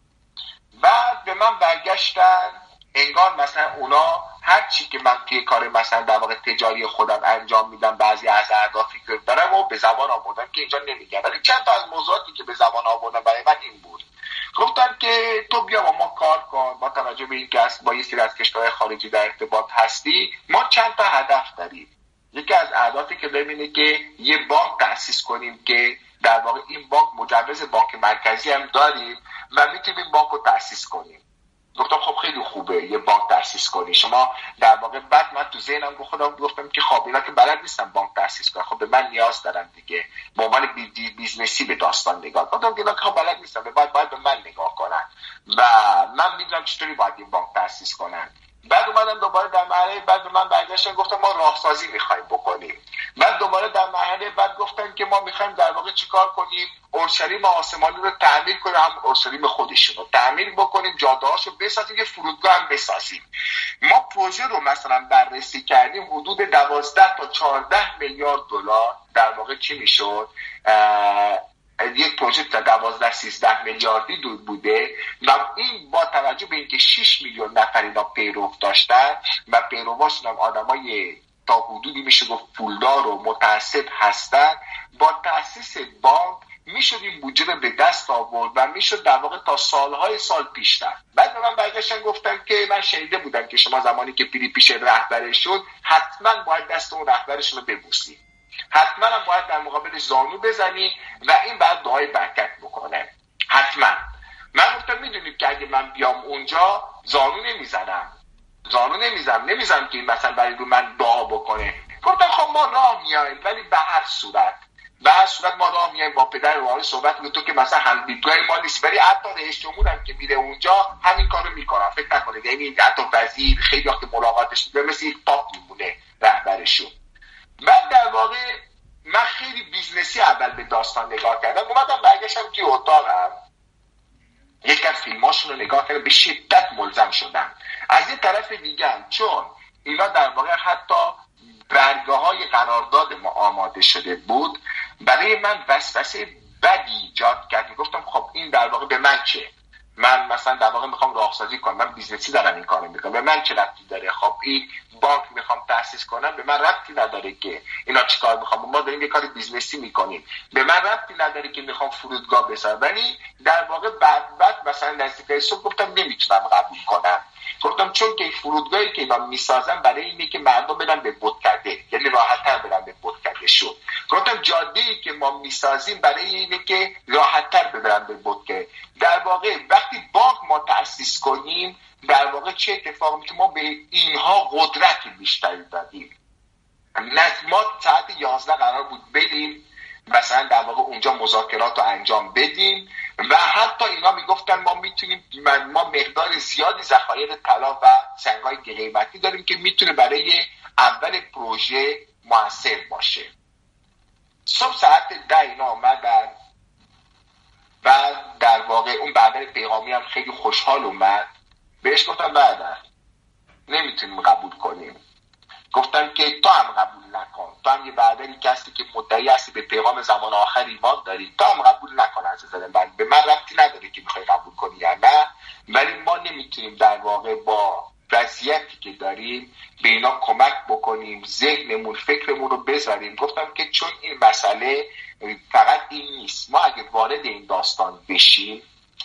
بعد به من برگشتن انگار مثلا اونا هر چی که من توی کار مثلا در واقع تجاری خودم انجام میدم، بعضی از اهدافی که دارم و به زبان آوردم که اینجا نمیگم، ولی چند تا از موضوعاتی که به زبان آوردم برای من این بود. گفتم که تو بیا با ما کار کن، با توجه به اینکه با یه سری از کشورهای خارجی در ارتباط هستی، ما چند تا هدف داریم. یکی از اهدافی که ببینه که یه بانک تأسیس کنیم که در واقع این بانک مجوز بانک مرکزی هم داریم و میتونیم بانک رو تأسیس کنیم. گفتم خب خیلی خوبه یه بانک تأسیس کنی شما. در واقع بعد من تو ذهنم گفتم که خب اینا که بلد نیستن بانک تأسیس کنن، خب به من نیاز دارن دیگه، به عنوان بیزنسی به داستان نگاه کنم. گفتم اینا که بلد نیستن باید به من نگاه کنن و من میدونم چطوری باید این بانک تأسیس کنن. بعد اومدم دوباره در مرحله بعد به من برگشتن گفتم ما راهسازی میخوایم بکنیم. بعد دوباره در مرحله بعد گفتن که ما میخوایم در واقع چیکار کنیم، اورشلیم آسمانی رو تعمیر کنیم، هم اورشلیم خودشون رو تعمیر بکنیم، جاده‌هاشو بسازیم، یه فرودگاه هم بسازیم. ما پروژه رو مثلا بررسی کردیم، حدود 12 تا 14 میلیارد دلار در واقع چی میشد، یک پروژه 12-13 میلیاردی بوده و این با توجه به اینکه 6 میلیون نفر اینا پیرو داشتن و پیرواشون هم آدمای تا حدودی میشه گفت پولدار و متعصب هستن، با تأسیس بانک میشد این بودجه رو به دست آورد و میشد در واقع تا سالهای سال پیشتر. بعد به من برگشتن گفتن که من شنیده بودم که شما زمانی که پیری پیش رهبرش شد حتما باید دست اون رهبرشون رو ببوسی، حتما هم باید در مقابلش زانو بزنی و این بعد دعای برکت بکنه. حتما. من گفتم میدونید که اگه من بیام اونجا زانو نمیزنم که مثلا برای رو من دعا بکنه. گفتم خب ما راه میایم، ولی به هر صورت ما راه میایم با پدر روحانی صحبت میکنیم، تو که مثلا هم دیدگاه ما نیست، ولی حتی رئیس جمهور هم که میره اونجا همین کارو میکنه. فکر نکنید یعنی حتی وزیر خیلی وقت ملاقاتش میکنه مثل یک پاپ میمونه رهبرشون. من در واقع من خیلی بیزنسی اول به داستان نگاه کردم. اومدم برگشتم توی اتاقم یک از فیلماشون رو نگاه کردم، به شدت ملزم شدم. از این طرف دیگه هم چون اینا در واقع حتی برگه‌های قرارداد ما آماده شده بود، برای من وسوسه بدی ایجاد کرد. گفتم خب این در واقع به من چه؟ من مثلا در واقع میخوام راهسازی کنم، من بیزنسی دارم این کارو میکنم، به من چه ربطی داره؟ خب این بانک میخوام تأسیس کنم، به من ربطی نداره که اینا چیکار میخوام، ما داریم یه کار بیزنسی میکنیم، به من ربطی نداره که میخوام فرودگاه بسازم. ولی در واقع بعد مثلا نزدیک صبح گفتم نمیتونم قبول کنم. گفتم چون که فرودگاهی که من میسازم برای اینه که مردم برن به بتکده، یعنی راحت‌تر برن به بتکده شد. گفتم جاده‌ای که ما میسازیم برای اینه که راحت‌تر برن به بتکده. در واقع وقتی بانک ما تأسیس کنیم در واقع چه اتفاقی میفته؟ ما به اینها قدرت بیشتری دادیم. ما ساعت 11 قرار بود بریم مثلا در واقع اونجا مذاکرات رو انجام بدیم و حتی اینا میگفتن ما میتونیم، ما مقدار زیادی ذخایر طلا و سنگ‌های قیمتی داریم که میتونه برای اول پروژه موثر باشه. صبح ساعت 10 اینا آمدن و در واقع اون برادر پیغامی هم خیلی خوشحال اومد. بهش گفتم برادر نمیتونیم قبول کنیم. گفتم که تو هم قبول نکن، تو هم یه برادری که هستی که مدعی هستی به پیغام زمان آخر ایمان داری، تو هم قبول نکن عزیزم. به من ربطی نداره که میخوای قبول کنی یا نه، ولی ما نمیتونیم در واقع با وضعیتی که داریم به اینا کمک بکنیم، ذهنمون فکرمون رو بذاریم. گفتم که چون این مسئله فقط این نیست، ما اگه وارد این داستان بشیم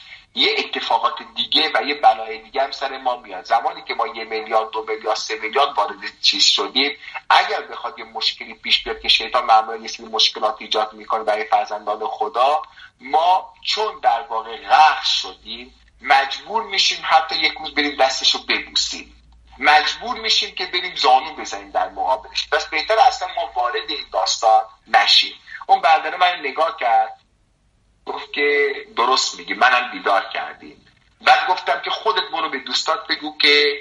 یه اتفاقات دیگه و یه بلای دیگه هم سر ما میاد. زمانی که ما 1 میلیارد 2 میلیارد 3 میلیارد وارد چیز شدیم، اگر بخواد یه مشکلی پیش بیاد که شیطان معمولا یه سری مشکلات ایجاد میکنه برای فرزندان خدا، ما چون در واقع غرق شدیم مجبور میشیم حتی یک روز بریم دستشو ببوسیم، مجبور میشیم که بریم زانو بزنیم در مقابلش. بس بهتر اصلا ما وارد این داستان نشیم. اون برادر من نگاه کرد گفت که درست میگی، منم بیدار کردیم. بعد گفتم که خودت برو به دوستات بگو که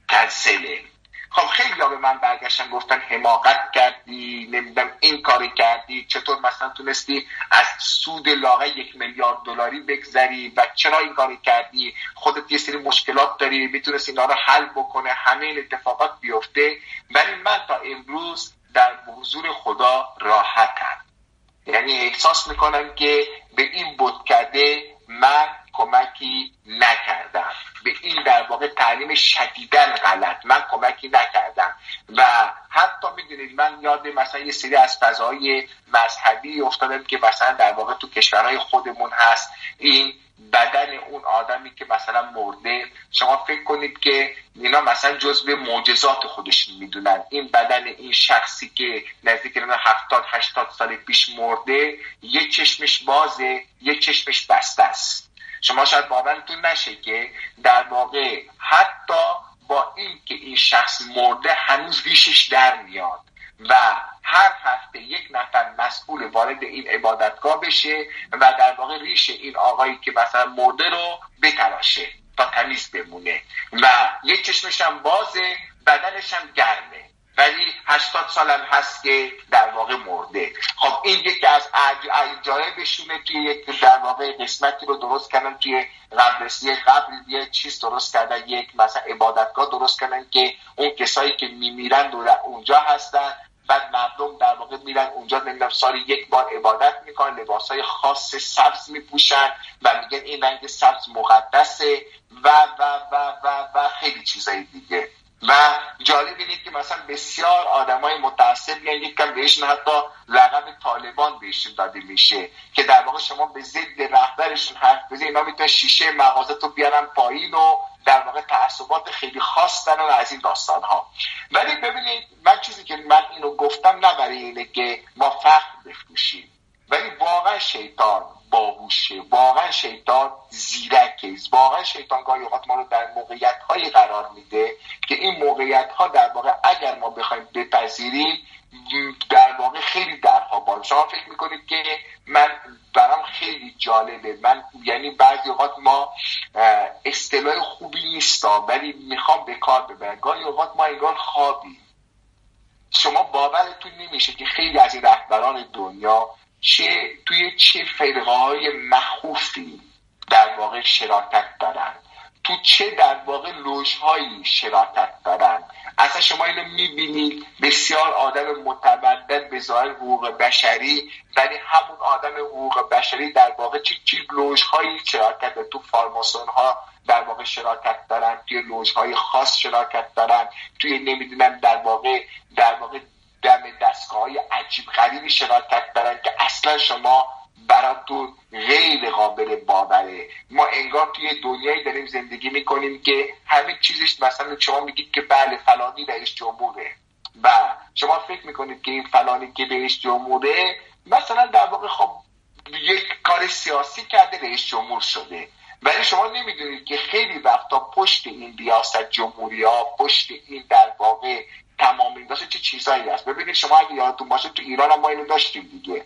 کنسله. خب خیلی ها به من برگشتن گفتن حماقت کردی، نمیدونم این کاری کردی، چطور مثلا تونستی از سود لاغر 1 میلیارد دلاری بگذری و چرا این کاری کردی، خودت یه سری مشکلات داری میتونستی اینا رو حل بکنه، همه این اتفاقات بیفته. ولی من تا امروز در حضور خدا راحتم، یعنی احساس میکنم که به این بتکده من کمکی نکردم، به این در واقع تعلیم شدیداً غلط من کمکی نکردم. و حتی میدونید من یاد مثلا یه سری از فضاهای مذهبی افتادم که مثلا در واقع تو کشورهای خودمون هست، این بدن اون آدمی که مثلا مرده، شما فکر کنید که اینا مثلا جزء معجزات خودشون میدونن، این بدن این شخصی که نزدیک 70-80 سال پیش مرده، یک چشمش بازه یک چشمش بسته است. شما شاید باورتون نشه که در واقع حتی با این که این شخص مرده هنوز ریشش در میاد و هر هفته 1 نفر مسئول وارد این عبادتگاه بشه و در واقع ریش این آقایی که مثلا مرده رو بتراشه. تا تمیز بمونه و یه چشمش هم بازه، بدنش هم گرمه، ولی 80 سالم هست که در واقع مرده. خب این یکی از عجایبشونه. توی یک در واقع قسمتی رو درست کردن توی قبل یه چیز درست کردن، یک مثلا عبادتگاه درست کردن که اون کسایی که میمیرن اونجا هستن، بعد مردم در واقع میرن اونجا، نمیدونم سالی یک بار عبادت میکنن، لباسای خاص سبز میپوشن و میگن این رنگ سبز مقدسه و و و و و خیلی چیزای دیگه. و جالب اینه که مثلا بسیار آدمای متعصب میان یکم بهشون حتی لقب طالبان بهشون داده میشه که در واقع شما به ضد رهبرشون حرف بزنید، اینا میتونن شیشه مغازه‌تو بیارن پایین و در واقع تعصبات خیلی خاص دارن از این داستان ها. ولی ببینید من چیزی که من اینو گفتم نه برای اینه که ما فخر بفروشیم، ولی واقعا شیطان باهوشه، واقعا شیطان زیرکه، واقعا شیطان گاهی اوقات ما رو در موقعیت‌های قرار میده که این موقعیت‌ها در واقع اگر ما بخوایم بپذیریم در واقع خیلی درها باز. شما فکر میکنید که برام خیلی جالبه، من یعنی بعضی اوقات ما اصطلاح خوبی نیستا ولی میخوام به کار ببرم، گاهی اوقات ما انگار خوابیم. شما باورتون نمیشه که خیلی از این رهبران دنیا توی چه فرقه‌های مخوفی در واقع شراکت دارن، تو چه در واقع لوژهایی شراکت دارن. اصلا شما اینو میبینید بسیار آدم متمدن به ظاهر حقوق بشری، ولی همون آدم حقوق بشری در واقع چه لوژهایی شراکت دارن. تو فارماسون ها در واقع شراکت دارن، توی لوژهای خاص شراکت دارن، توی نمیدونم در واقع دم دستگاه‌های عجیب غریبی شراکت دارن که اصلا شما براتون غیر قابل باوره. ما انگار توی دنیایی داریم زندگی میکنیم که همه چیزش مثلا شما میگید که بله فلانی رئیس جمهوره و شما فکر میکنید که این فلانی که رئیس جمهوره مثلا در واقع خب یک کار سیاسی کرده رئیس جمهور شده، ولی شما نمیدونید که خیلی وقتا پشت این ریاست جمهوری ها، پشت این در واقع تمام این داشته چه چیزایی هست. ببینید شما اگه یادتون باشه تو ایران هم ما اینو داشتیم دیگه،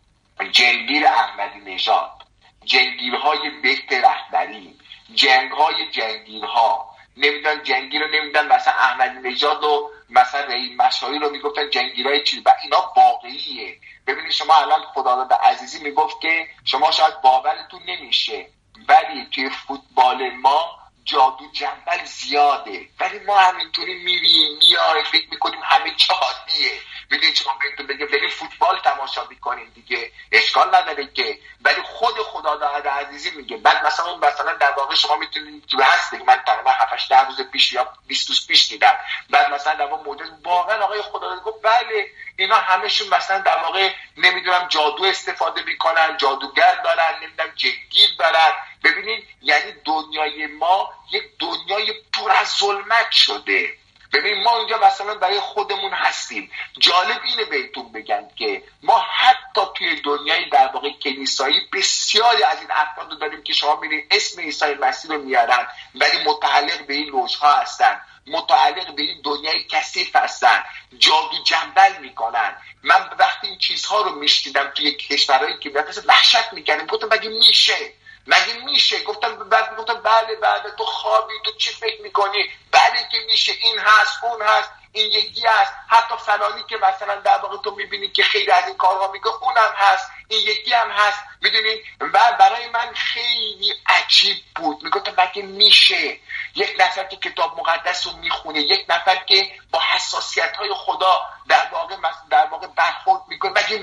جنگیر احمدی نژاد، جنگیرهای بهت رهبری، جنگهای جنگیرها، نمیدونم جنگیر رو نمیدونم مثلا احمدی نژاد و مثلا رئیس مشایی رو میگفتن جنگیرهای چیز و اینا واقعیه. ببینید شما الان خداداد عزیزی میگفت که شما شاید باورتون نمیشه ولی توی فوتبال ما جادو جنبل زیاده، ولی ما همینطوری میریم میای فکر میکنیم همه جادیه. ببینید شما بهتون بگم بریم فوتبال تماشا میکنیم دیگه، اشکال نداره که، ولی خود خداداد عزیزی میگه. بعد مثلا در واقع شما میتونید تو هست دیگه، من تقریبا 7-8 روز پیش یا 20 روز پیش دیدم، بعد مثلا در واقع موجود واقعا آقای خداداد گفت بله اینا همشون مثلا در واقع نمیدونم جادو استفاده میکنن، جادوگر دارن، نمیدونم جنگیر دارن. ببینید یعنی دنیای ما یک دنیای پر از ظلمت شده. ببین ما اینجا مثلا برای خودمون هستیم. جالب اینه بهتون بگم که ما حتی توی دنیای در واقع کلیسایی بسیاری از این افراد رو داریم که شما میبینید اسم عیسی مسیح رو میارن ولی متعلق به این لوژها هستن، متعلق به این دنیای کثیف هستن، جادو جنبل میکنن. من وقتی این چیزها رو میشنیدم توی کشورهایی که مثلا وحشت میکردم، گفتم مگه میشه؟ گفتم بله تو خوابی، تو چی فکر میکنی؟ بله که میشه، این هست اون هست این یکی هست، حتی فلانی که مثلا در واقع تو میبینی که خیلی از این کارها میگه اونم هست، این یکی هم هست. میدونید برای من خیلی عجیب بود، میگفتم مگه میشه یک نفر که کتاب مقدس رو میخونه، یک نفر که با حساسیت های خدا در واقع برخورد میکنه، مگه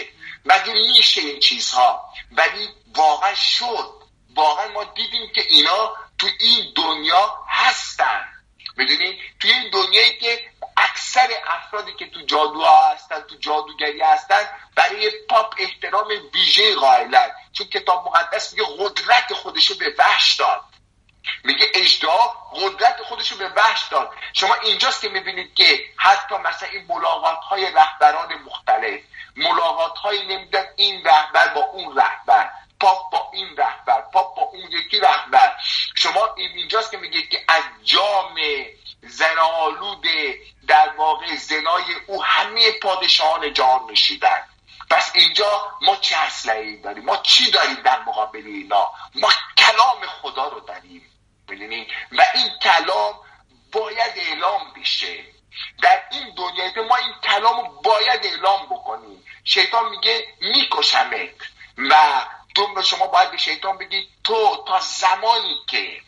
میشه این چیزها؟ ولی واقعا شد، واقعا ما دیدیم که اینا تو این دنیا هستن. میدونی توی این دنیایی که اکثر افرادی که تو جادوها هستن، تو جادوگری هستن، برای پاپ احترام ویژه قائلن، چون کتاب مقدس میگه قدرت خودشو به وحش داد، میگه اژدها قدرت خودشو به وحش داد. شما اینجاست که میبینید که حتی مثلا این ملاقات-های رهبران مختلف، ملاقات-های نمیدن این رهبر با اون رهبر، پاپ با این رهبر، پاپ با اون یکی رهبر، شما اینجاست که میگه که از جام زنالود در واقع زنای او همه پادشاهان جهان نوشیدن. پس اینجا ما چه اسلحه‌ای داریم؟ ما چی داریم در مقابل اینا؟ ما کلام خدا رو داریم. میدونی؟ و این کلام باید اعلام بشه در این دنیای. ما این کلام رو باید اعلام بکنیم. شیطان میگه میکشمت و شما باید به شیطان بگید تو تا زمانی که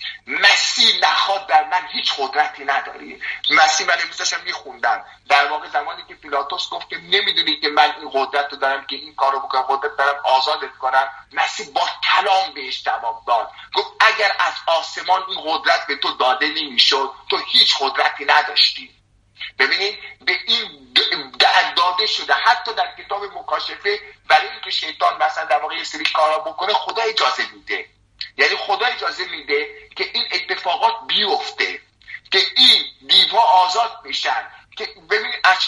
مسیح نخواد در من هیچ قدرتی نداری. مسیح، من امروز داشتم میخوندم در واقع زمانی که پیلاطوس گفت که نمیدونی که من این قدرت رو دارم که این کارو بکنم، قدرت دارم آزادت کنم، مسیح با کلام بهش جواب داد، گفت اگر از آسمان این قدرت به تو داده نمیشد تو هیچ قدرتی نداشتی. ببینید به این داده شده. حتی در کتاب مکاشفه برای اینکه شیطان مثلا در واقع یه سری کارا بکنه خدا اجازه میده، یعنی خدا اجازه میده که این اتفاقات بیفته، که این دیوها آزاد بشن، که ببینید از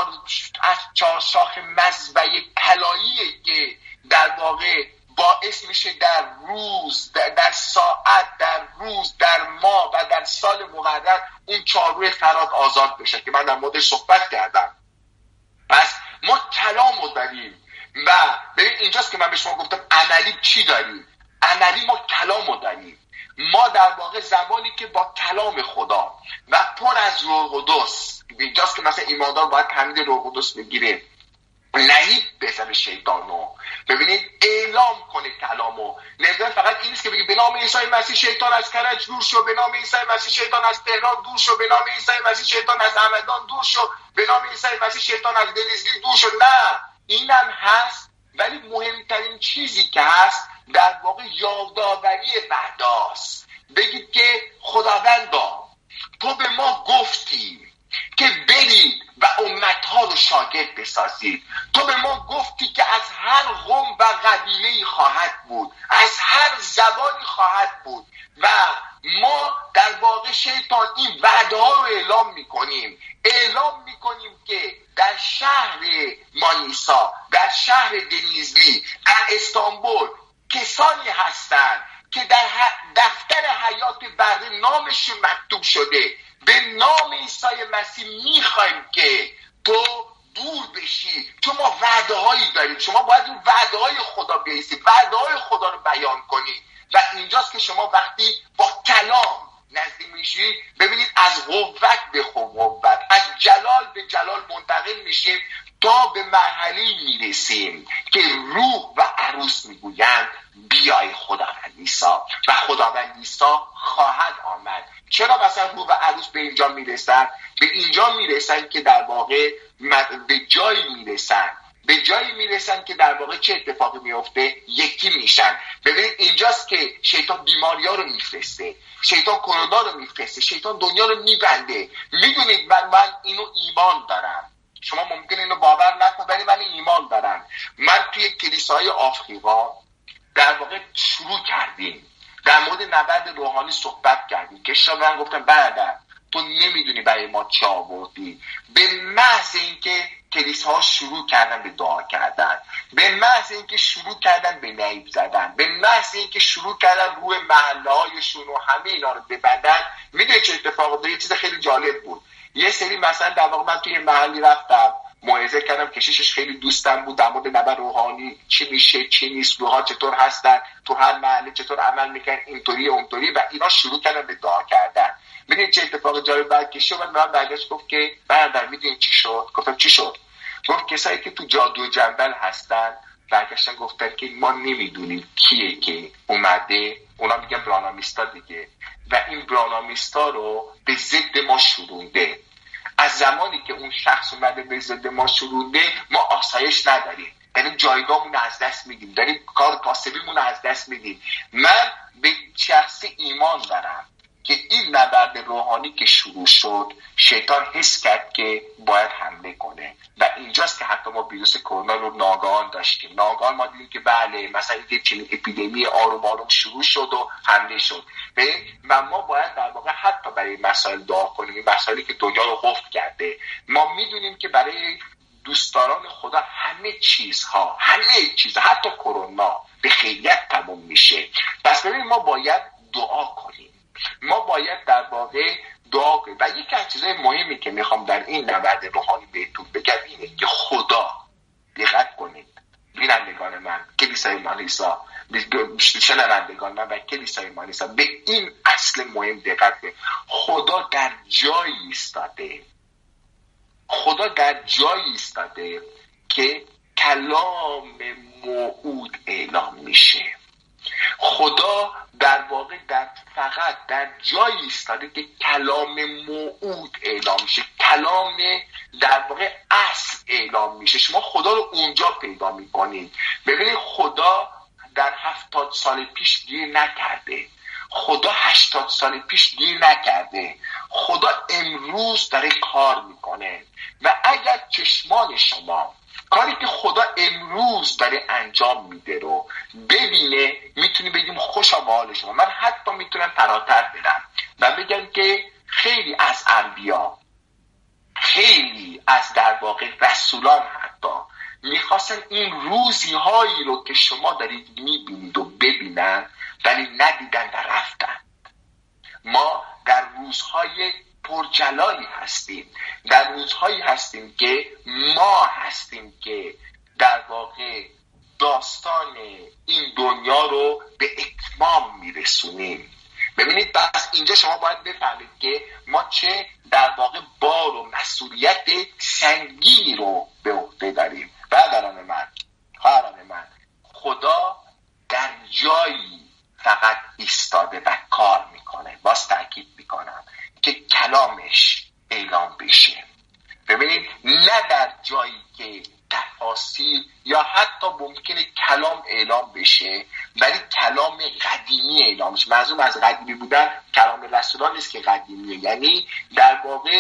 چهار شاخ مذبح طلاییه که در واقع باعث میشه در روز، در ساعت، در روز، در ماه و در سال مقرر اون چهارروی فرات آزاد بشه که من در موردش صحبت کردم. پس ما کلامو داریم و ببین اینجاست که من به شما گفتم عملی چی داریم. عملی ما کلامو داریم. ما در واقع زمانی که با کلام خدا و پر از روح القدس، اینجاست که مثلا ایماندار باید تمید روح القدس بگیره، نهیب بزنه شیطانو، ببینید اعلام کنه کلامو. نمیدونم فقط این نیست که بگی به نام عیسی مسیح شیطان از کرج دور شو، به نام عیسی مسیح شیطان از تهران دور شو، به نام عیسی مسیح شیطان از همدان دور شو، به نام عیسی مسیح شیطان از دلیزگی دور شو. نه، اینم هست، ولی مهمترین چیزی که هست در واقع یادآوری وعداست. بگید که خداوندا تو به ما گفتی که برید و امتها رو شاگرد بسازید. تو به ما گفتی که از هر قوم و قبیله‌ای خواهد بود، از هر زبانی خواهد بود و ما در واقع شیطان این وعده ها رو اعلام میکنیم که در شهر مانیسا، در شهر دنیزلی، در استانبول کسانی هستند که در دفتر حیات بره نامشون مکتوب شده. به نام عیسی مسیح میخوایم که تو دور بشی، چون ما وعده هایی داریم. شما باید اون وعده های خدا بیایید، وعده های خدا رو بیان کنید و اینجاست که شما وقتی با کلام نزدیک میشید، ببینید از قوت به قوت، از جلال به جلال منتقل میشیم تا به مرحله‌ای میرسیم که روح و عروس میگویند بیای خداوند عیسی، و خداوند عیسی خواهد آمد. چرا مثلا روح و عروس به اینجا میرسن؟ به اینجا میرسن که در واقع به جایی میرسن که در واقع چه اتفاقی میفته؟ یکی میشن. ببینید اینجاست که شیطان بیماری ها رو میفرسته، شیطان کرونا رو میفرسته، شیطان دنیا رو میبنده. میدونید من اینو ایمان دارم، شما ممکنه اینو باور نکنید ولی من ایمان دارم. من توی کلیساهای آفریقا در واقع شروع کردیم در مورد نبرد روحانی صحبت کردیم که من گفتم برادر تو نمیدونی برای ما چه آوردی. به محض اینکه کلیساها شروع کردن به دعا کردن، به محض اینکه شروع کردن به نعیب زدن، به محض اینکه شروع کردن روی محله هایشون و همه اینا رو ببندن، میدونی چه اتفاق افتاد؟ یه چیز خیلی جالب بود. یه سری مثلا در واقع من توی محلی رفتم موعظه کردم، کشیشش خیلی دوستم بود، در مورد نبرد روحانی چی میشه چی نیست، روحا چطور هستن، تو هر محله چطور عمل میکنن، اینطوری اونطوری، و اینا شروع کردن به دعا کردن. میدونید چه اتفاق جالب بعد کشی اومد من برگشت گفت که برادر میدونید چی شد؟ گفتم چی شد؟ گفت کسایی که تو جادو جنبل هستن برگشتن گفتن که ما نمیدونیم کیه که اومده، اونا میگن برانامیستا دیگه، و این برانامیستا رو به ضد ما شورونده. از زمانی که اون شخص اومده به ضد ما شورونده ما آسایش نداریم، یعنی جایگاهمون رو از دست میدیم، داریم کار کاسبیمون رو از دست میدیم. من به شخصی ایمان دارم که این نبرد روحانی که شروع شد شیطان حس کرد که باید حمله کنه و اینجاست که حتی ما ویروس کرونا رو ناگهان داشتیم. ناگهان ما دیدیم که بله مثلا یه چنین اپیدمی آروم آروم شروع شد و حمله شد و ما باید در واقع حتی برای مسائل دعا کنیم، این مسائلی که دنیا رو قفل کرده. ما میدونیم که برای دوستداران خدا همه چیز حتی کرونا به خیریت تموم میشه. پس ببین ما باید دعا کنیم، ما باید در واقع دعا کنیم. و یکی از چیزهای مهمی که میخوام در این نبرد روحانی بهتون بگم اینه که خدا، دقت کنید بینندگان من، کلیسای مانیسا، شنوندگان من و کلیسای ما نیستم، به این اصل مهم دقت کنید. خدا در جایی ایستاده، خدا در جایی ایستاده که کلام موعود اعلام میشه. خدا در واقع فقط در جایی ایستاده که کلام موعود اعلام میشه، کلام در واقع اصل اعلام میشه. شما خدا رو اونجا پیدا میکنید. ببینید خدا در 70 سال پیش گیر نکرده، خدا 80 سال پیش گیر نکرده، خدا امروز داره کار میکنه. و اگر چشمان شما کاری که خدا امروز داره انجام میده رو ببینه، میتونی بگیم خوشا به حال شما. من حتی میتونم فراتر برم و بگم که خیلی از انبیا، خیلی از در واقع رسولان حتی میخواستن این روزی هایی رو که شما دارید میبینید و ببینن، ولی ندیدن و رفتن. ما در روزهای پرجلایی هستیم، در روزهایی هستیم که ما هستیم که در واقع داستان این دنیا رو به اتمام میرسونیم. ببینید بس اینجا شما باید بفهمید که ما چه در واقع بار و مسئولیت سنگینی رو به عهده داریم. برادران من، خواهران من، خدا در جایی فقط ایستاده و کار میکنه. باز تأکید میکنم که کلامش اعلام بشه. ببینید نه در جایی که تفاصیل یا حتی ممکنه کلام اعلام بشه، ولی کلام قدیمی اعلام بشه. منظورم از قدیمی بودن کلام رسولان نیست که قدیمیه، یعنی در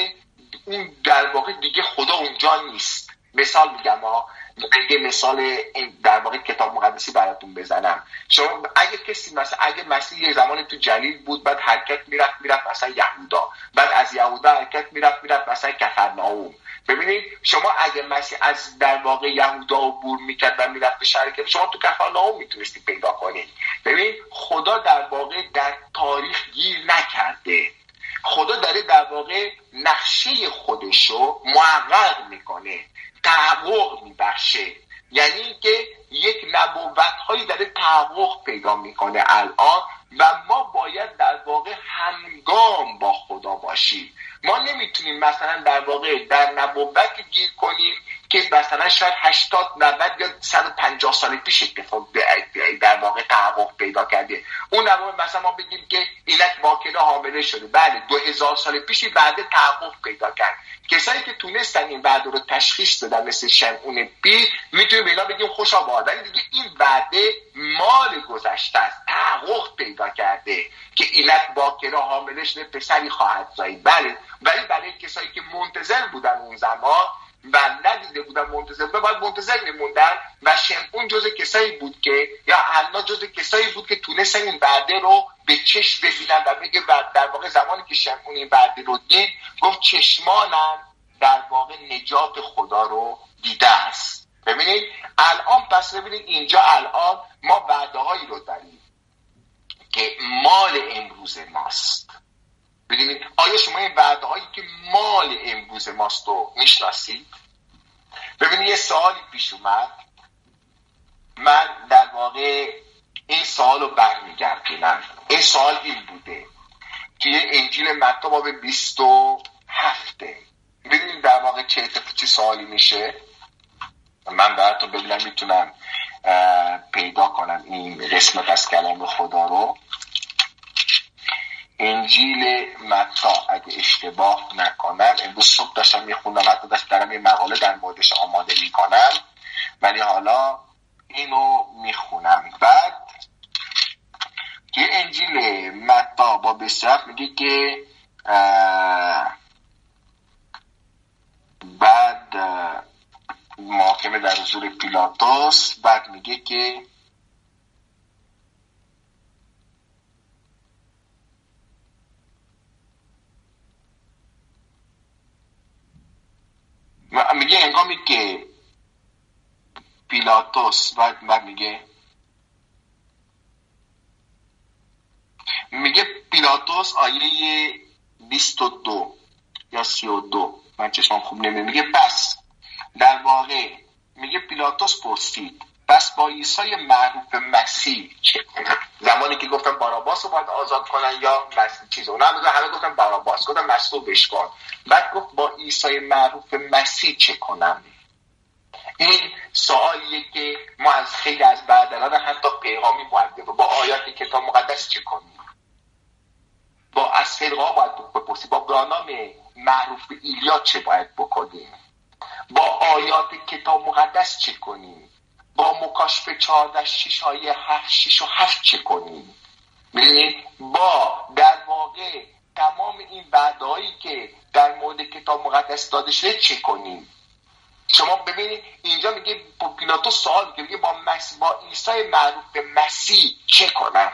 واقع دیگه خدا اونجا نیست. مثال میگم اگه مثال در واقع کتاب مقدسی براتون بزنم، شما اگه کسی مثلا اگه مسیح یه زمانی تو جلیل بود، بعد حرکت میرفت مثلا یهودا، بعد از یهودا حرکت میرفت مثلا کفرناوم. ببینید شما اگه مسیح از در واقع یهودا عبور میکرد و میرفت به شهر، شما تو کفرناوم میتونستی پیدا کنید. ببینید خدا در واقع در تاریخ گیر نکرده، خدا داره در واقع نقشه خودشو محقق میکنه، تحقق میبخشه. یعنی که یک نبوت هایی داره تحقق پیدا میکنه الان و ما باید در واقع همگام با خدا باشیم. ما نمیتونیم مثلا در واقع در نبوت گیر کنیم که مثلا شاید 80 90 یا 150 سال پیش اتفاق در واقع تحقق پیدا کرده. اون نبوت مثلا ما بگیم که اینک باکره حامله شده، بله 2000 سال پیشی بعد تحقق پیدا کرد. کسایی که تونستن این وعده رو تشخیص بدن مثل شمعون پیر، میتونیم به اینا بگیم خوشا باد، ولی دیگه این وعده مال گذشته است، تحقق پیدا کرده که اینک باکره حامله شده پسری خواهد زایید. بله، ولی برای کسایی که منتظر بودن اون زمان و ندیده بودن، باید منتظر میموندن و شمعون جز کسایی بود که یا حنا جز کسایی بود که تونستن این وعده رو به چشم ببینن و بگه در واقع زمانی که شمعون این وعده رو دید گفت چشمانم در واقع نجات خدا رو دیده است. ببینید الان پس ببینید اینجا الان ما وعده هایی رو داریم که مال امروز ماست. ببینید آیا شما این وعده هایی که مال امروز ماست رو میشناسید؟ ببینید یه سوالی پیش اومد، من در واقع این سوال رو برمیگردونم. این سوال این بوده توی انجیل متی باب 27. ببینید در واقع چه سوالی میشه. من براتون ببینم میتونم پیدا کنم این قسمت از کلام خدا رو. انجیل متی اگه اشتباه نکنم، امروز صبح داشتم میخوندم، حتی دارم یه مقاله در موردش آماده میکنم، ولی حالا اینو میخونم. بعد توی انجیل متی باب 27 میگه که بعد محاکمه در حضور پیلاطس، بعد میگه که میگه هنگامی که پیلاطس بعد میگه پیلاطس آیه 22 یا 32، من چشمم خوب نمیگه. پس در واقع میگه پیلاطس پرسید پس با عیسی معروف مسیح چه کنن؟ زمانی که گفتم باراباس رو باید آزاد کنن یا چیز اونا همه گفتم باراباس، گفتم مصلوبش کن. بعد گفت با عیسی معروف مسیح چه کنم؟ این سوالیه که ما از خیلی از برادران حتی پیغامی باید با آیات کتاب مقدس چه کنیم؟ با از فرقا باید بپرسیم، با برنامه معروف ایلیا چه باید بکنیم؟ با آیات کتاب مقدس چه کنیم؟ با مکاشفه 14:6 آیه 6 و 7 چه کنیم؟ با در واقع تمام این وعده‌هایی که در مورد کتاب مقدس داده شده چه کنیم؟ شما ببینید اینجا میگه پیلاطوس سوال میگه با عیسی معروف مسیح چه کنم؟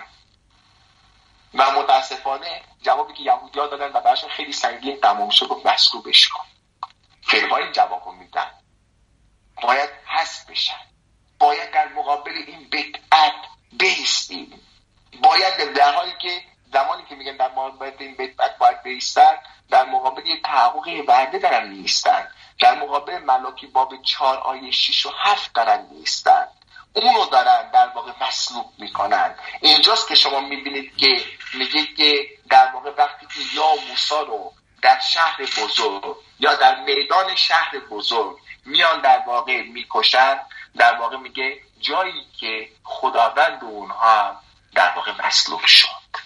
و متاسفانه جوابی که یهودی‌ها دادن و براشون خیلی سنگین تمام شد، گفت مصلوبش کن. فرقای جوابو میدن، باید حذف بشن، باید در مقابل این بدعت بایستیم، باید در حالی که زمانی که میگن در مقابل این بدعت باید بایستن، در مقابل یه تحقق وعده دارن میستن، در مقابل ملاکی باب 4 آیه 6 و 7 دارن میستن، اونو دارن در واقع مصلوب میکنن. اینجاست که شما میبینید که میگه که در واقع وقتی ایلیا و موسی رو در شهر بزرگ یا در میدان شهر بزرگ میان در واقع میکشن، در واقع میگه جایی که خداوند اونها هم در واقع مصلوب شد،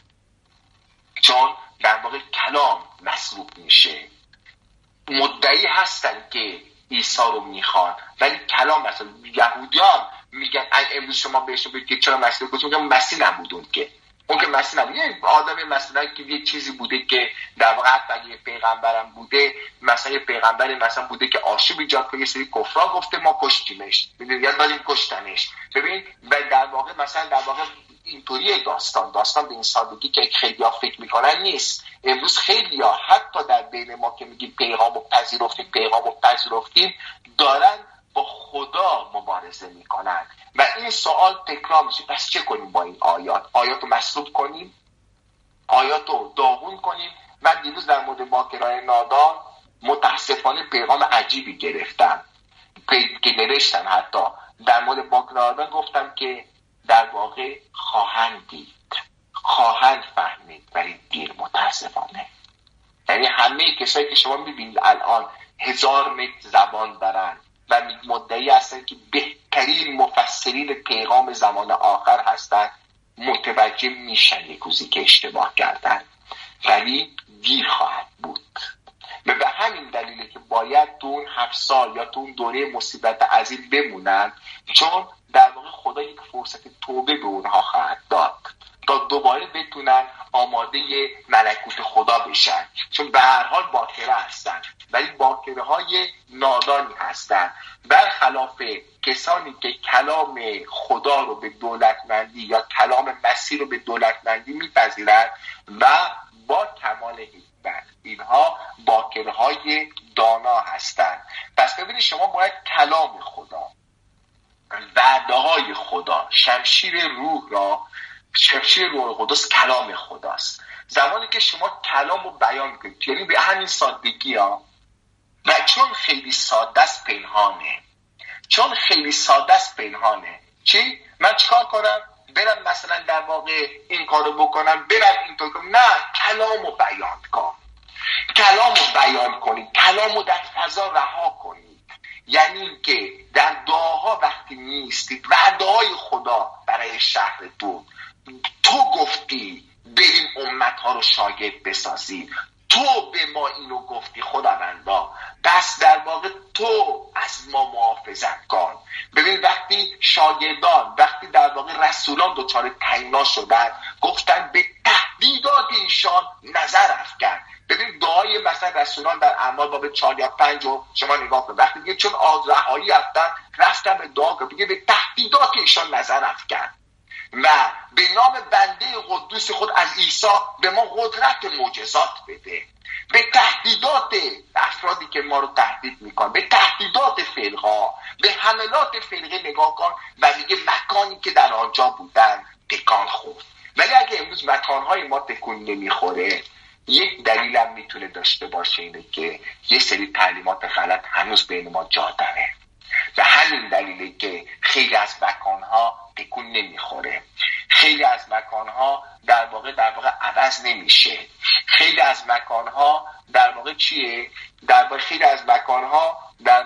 چون در واقع کلام مصلوب میشه. مدعی هستن که عیسی رو میخوان ولی کلام مثلا یهودیان میگن امروز شما بهشون بگید که چرا مسیح رو میگن مسیح نبودون که اون که مسیح نبود، یه آدم مثلا که یه چیزی بوده که در واقع حتی اگه یه پیغمبرم بوده، مثلا یه پیغمبری مثلا بوده که آشوب ایجاد کنه، یه سری کفرا گفته ما کشتیمش، میدونید یا دادیم کشتنش. ببین و در واقع مثلا در واقع اینطوری داستان به این سادگی که خیلی‌ها فکر میکنن نیست. امروز خیلی‌ها حتی در بین ما که میگیم پیغامو پذیرفتیم دارن با خدا مبارزه میکنن و این سوال تکرار میشه. پس چه کنیم با این آیات رو مصلوب کنیم، آیات رو داغون کنیم؟ من دیروز در مورد باکرای نادان متاسفانه پیغام عجیبی گرفتم که نوشتم، حتی در مورد باکرای نادان گفتم که در واقع خواهند دید، خواهند فهمید ولی دیر، متاسفانه. یعنی همه کسایی که شما میبینید الان 1000 متر زبان دارن و مدعی هستن که بهترین مفسرین پیغام زمان آخر هستن، متوجه میشن یکوزی که اشتباه کردن ولی دیر خواهد بود. و به همین دلیله که باید تو اون 7 سال یا تو اون دوره مصیبت عظیم بمونن، چون در واقع خدا یک فرصت توبه به اونها خواهد داد تا دوباره بتونن آماده ملکوت خدا بشن، چون به هر حال باکره هستن ولی باکره های نادانی هستن، برخلاف کسانی که کلام خدا رو به دولتمندی یا کلام مسیح رو به دولتمندی میپذیرن و با کمال حکمت. اینها باکره های دانا هستن. پس ببینید شما باید کلام خدا، وعده های خدا، شمشیر روح قدس کلام خداست. زمانی که شما کلام رو بیان کنید، یعنی به همین سادگی ها، و چون خیلی ساده است پنهانه، چی؟ من چیکار کنم؟ برم مثلا در واقع این کارو بکنم، برم اینطور کنم؟ نه، کلامو بیان کن، کلامو بیان کنید، کلامو در فضا رها کنید. یعنی که در دعاها وقتی نیستید، وعده‌های خدا برای شهر تو گفتی بریم امتها رو شاگرد بسازید، تو به ما اینو گفتی خداوندا، پس در واقع تو از ما محافظت کن. ببین وقتی شاگردان، وقتی در واقع رسولان دچار تنگنا شدن، گفتن به تهدیدات ایشان نظر افکن. ببین دعای مثلا رسولان در اعمال باب 4 یا 5 رو شما نگاه کن، وقتی میگه چون رهایی رفتن به دعا کن، میگه به تهدیدات ایشان نظر افکن و به نام بنده قدوس خود از عیسی به ما قدرت معجزات بده. به تهدیدات افرادی که ما رو تهدید میکنن، به تهدیدات فرقا، به حملات فرقه نگاه کن و میگه مکانی که در آنجا بودن تکان خورد. ولی اگه امروز مکانهای ما تکون نمیخوره، یک دلیل هم میتونه داشته باشه اینه که یه سری تعلیمات غلط هنوز بین ما جا داره. و همین دلیله که خیلی از مکانها تکون نمیخوره، خیلی از مکانها در واقع عوض نمیشه، خیلی از مکانها در واقع چیه؟ خیلی از مکانها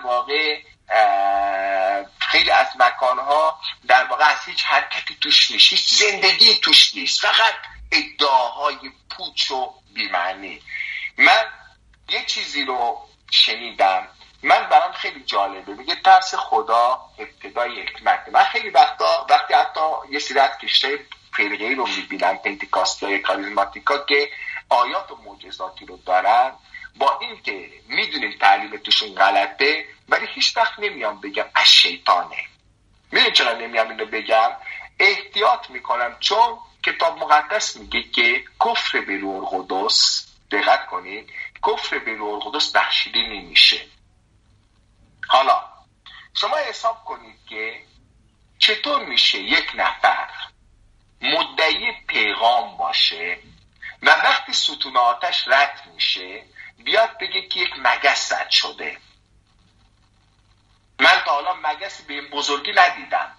از هیچ حرکتی توش نیست، هیچ زندگی توش نیست، فقط ادعاهای پوچ و بی‌معنی. من یه چیزی رو شنیدم، برام خیلی جالبه، میگه ترس خدا ابتدای حکمته. من خیلی وقتی حتی یه سری از کشتای فرقه‌ای رو میبینم، پنتیکاستای کاریزماتیکا که آیات و معجزاتی رو دارن، با این که میدونیم تعلیم توشون غلطه، ولی هیچ وقت نمیام بگم از شیطانه. میدونی چرا نمیام اینو بگم؟ احتیاط میکنم، چون کتاب مقدس میگه که کفر به روح القدس، دقت کنید، کفر به روح القدس بخشیده نمیشه. حالا شما حساب کنید که چطور میشه یک نفر مدعی پیغام باشه و وقتی ستون آتش رد میشه بیاد بگه که یک مگس زد شده. من تا حالا مگسی به این بزرگی ندیدم.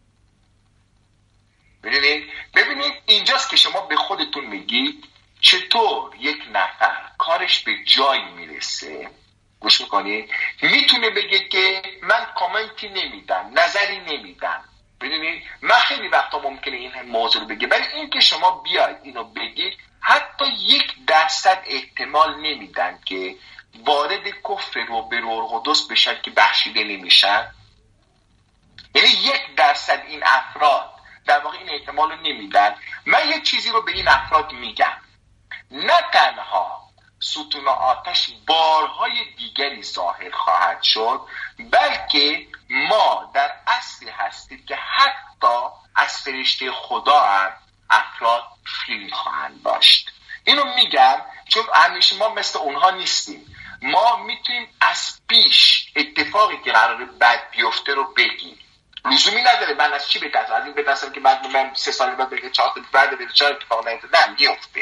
ببینید اینجاست که شما به خودتون میگید چطور یک نفر کارش به جایی میرسه، گوش میکنید، میتونه بگه که من کامنتی نمیدم، نظری نمیدم. ببینید من خیلی وقتا ممکنه این موضوع رو بگه، ولی این که شما بیاید اینو بگید حتی 1% احتمال نمیدن که وارد کفر رو به روح القدس بشن که بخشیده نمیشن. یعنی 1% این افراد در واقع این احتمال رو نمیدن. من یک چیزی رو به این افراد میگم، نه تنها ستون آتش بارهای دیگری ظاهر خواهد شد، بلکه ما در اصلی هستیم که حتی از فرشته خدا هم افراد فیلم خواهند داشت. اینو میگم چون همیشه ما مثل اونها نیستیم. ما میتونیم از پیش اتفاقی که قراره بد بیفته رو بگیم. لزومی نداره من از چی بترسم، از این بترسم که بعد من 3 سال بعد بگه 4 تا بعد بگه 4 اتفاق نیفته. نه، میفته.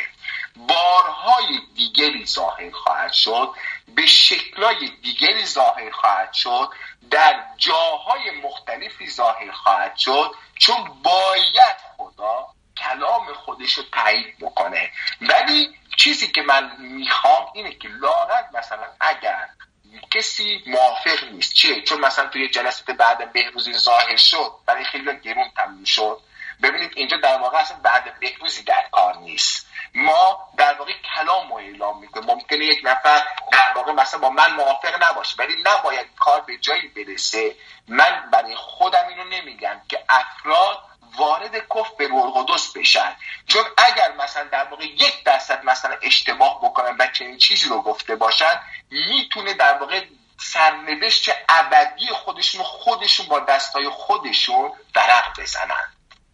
بارهای دیگری ظاهر خواهد شد، به شکلای دیگری ظاهر خواهد شد، در جاهای مختلفی ظاهر خواهد شد، چون باید خدا کلام خودش رو تایید بکنه. ولی چیزی که من میخوام اینه که لااقل مثلا اگر کسی موافق نیست، چیه؟ چون مثلا توی جلسه بعد بهروزی ظاهر شد، برای خیلی گرون تموم شد. ببینید اینجا در واقع اصلا بعد بهروزی در کار نیست، ما در واقع کلام رو اعلام میکنیم. ممکنه یک نفر در واقع مثلا با من موافق نباشه، ولی نباید کار به جایی برسه. من برای خودم اینو نمیگم که افراد وارد کفر به روح القدس بشن، چون اگر مثلا در واقع 1% مثلا اشتباه بکنن و چنین چیزی رو گفته باشن، میتونه در واقع سرنوشت ابدی خودشون با دستای خودشون ورق بزنن.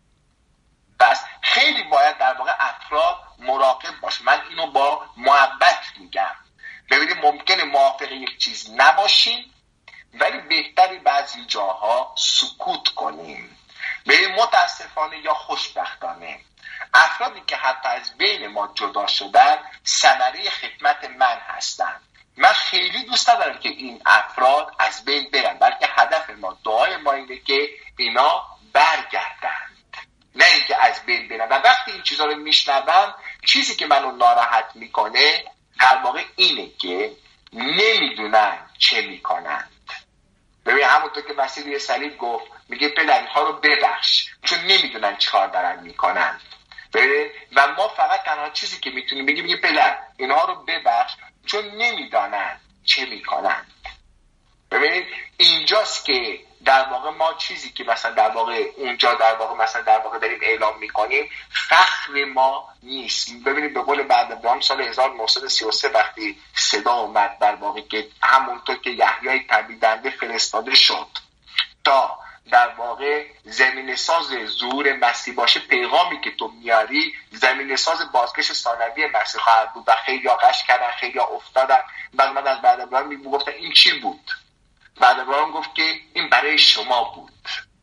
پس خیلی باید در واقع افراد مراقب باشه. من اینو با محبت میگم. ببینید ممکنه موافق یک چیز نباشیم، ولی بهتری بعضی جاها سکوت کنیم. ببینید متاسفانه یا خوشبختانه افرادی که حتی از بین ما جدا شدن ثمره خدمت من هستن. من خیلی دوست ندارم که این افراد از بین برن، بلکه هدف ما، دعای ما اینه که اینا برگردن، نه اینکه از بین برن. و وقتی این چیزا رو میشنوم، چیزی که منو ناراحت میکنه در واقع اینه که نمیدونن چه میکنن. ببین همونطور که مسیح صلیب گفت، میگه پدر اینها رو ببخش چون نمیدونن چه کار دارن میکنن. ببین و ما فقط تنها چیزی که میتونیم بگیم میگه پدر اینها رو ببخش چون نمیدونن چه میکنن. ببینید اینجاست که در واقع ما چیزی که مثلا در واقع اونجا در واقع مثلا در واقع داریم اعلام میکنیم فخر ما نیست. ببینید به قول بعد سال 1933 وقتی صدا اومد در واقع که همونطور که یحیای تبیدنده فرستاده شد تا در واقع زمین ساز ظهور مسیح باشه، پیغامی که تو میاری زمین ساز بازگشت ثانوی مسیح خواهد بود. و خیلی غش کردن، خیلی افتادن. بعد من از بعد ابراهیم میگفتن این چی بود؟ بعد ابراهیم گفت که این برای شما بود،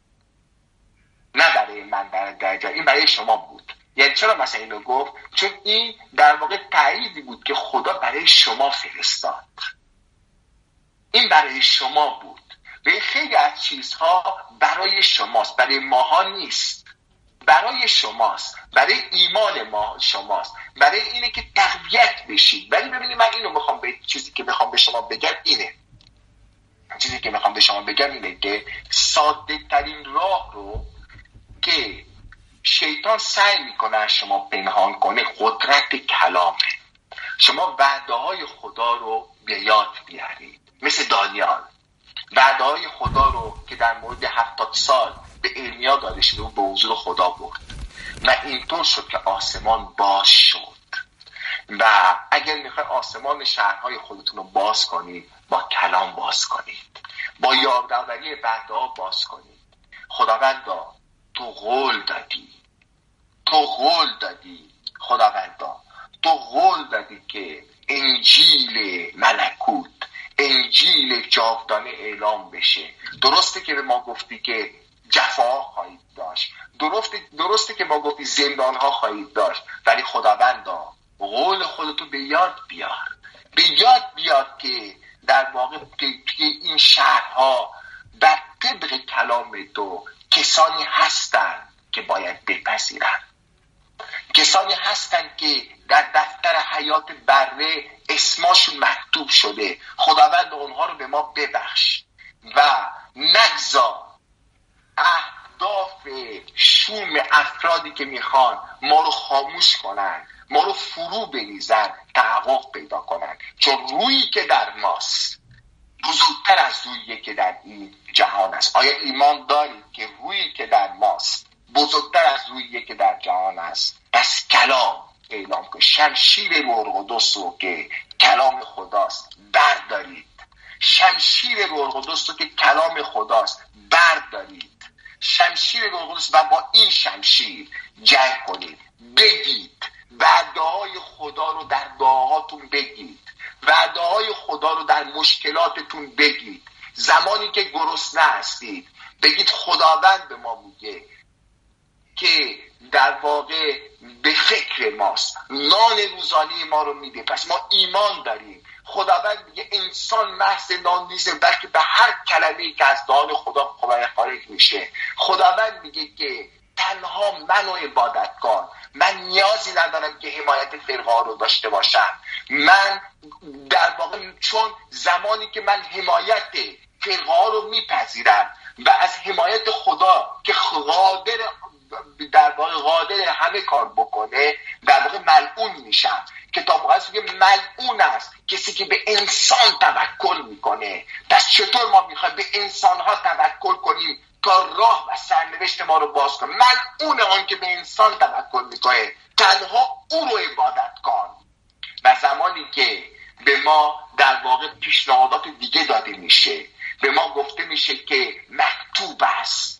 نه برای من در درجه، این برای شما بود. یعنی چرا مثلا اینو گفت؟ چون این در واقع تأییدی بود که خدا برای شما فرستاد، این برای شما بود. و خیلی از چیزها برای شماست، برای ماها نیست، برای شماست، برای ایمان ما شماست، برای اینه که تقویت بشید. ولی ببینید من اینو میخوام چیزی که میخوام به شما بگم اینه که ساده ترین راه رو که شیطان سعی میکنه از شما پنهان کنه قدرت کلامه. شما وعده های خدا رو به یاد بیارید، مثل دانیال وعده های خدا رو که در مورد 70 سال به ارمیا داده شده و به حضور خدا برد و اینطور شد که آسمان باز شد. و اگر میخواید آسمان شهرهای خودتون رو باز کنید، با کلام باز کنید، با یادآوری وعده ها باز کنید. خداوندا تو قول دادی خداوندا تو قول دادی که انجیل ملکوت، انجیل جاودانه اعلام بشه. درسته که به ما گفتی که جفا خواهید داشت، درسته که ما گفتی زندان ها خواهید داشت، ولی خداوندا قول خودتو به یاد بیار که در واقع که این شهرها بر طبق کلام تو کسانی هستن که باید بپذیرن، کسانی هستن که در دفتر حیات بره اسماشون مکتوب شده. خداوند اونها رو به ما ببخش و نگذار اهداف شوم افرادی که میخوان ما رو خاموش کنن، ما رو فرو بریزن، تحقق پیدا کنن. چون رویی که در ماست بزرگتر از رویی که در این جهان است. آیا ایمان دارید که رویی که در ماست بزرگتر از رویی که در جهان است؟ پس کلام اعلام کنید. شمشیر روح القدس رو که کلام خداست بردارید. شمشیر روح القدس رو که کلام خداست بردارید. شمشیر روح القدس و با این شمشیر جنگ کنید. بگید وعده های خدا رو در دعاهاتون بگید، وعده های خدا رو در مشکلاتتون بگید. زمانی که گرسنه هستید بگید خداوند به ما میگه که در واقع به فکر ماست، نان روزانه ما رو میده. پس ما ایمان داریم. خداوند میگه انسان محض نان نیست بلکه به هر کلمه‌ای که از دهان خدا خارج میشه. خداوند میگه که تنها من و عبادت کن، من نیازی ندارم که حمایت فرقه رو داشته باشم. من در واقع چون زمانی که من حمایت فرقه رو میپذیرم و از حمایت خدا که قادر همه کار بکنه، در واقع ملعون میشم. کتاب مقدس میگه ملعون است کسی که به انسان توکل میکنه. پس چطور ما میخوایم به انسانها توکل کنیم تا راه و سرنوشت ما رو باز کنه؟ ملعون آن که به انسان توکل میکنه، تنها او رو عبادت کن. و زمانی که به ما در واقع پیشنهادات دیگه داده میشه، به ما گفته میشه که مکتوب است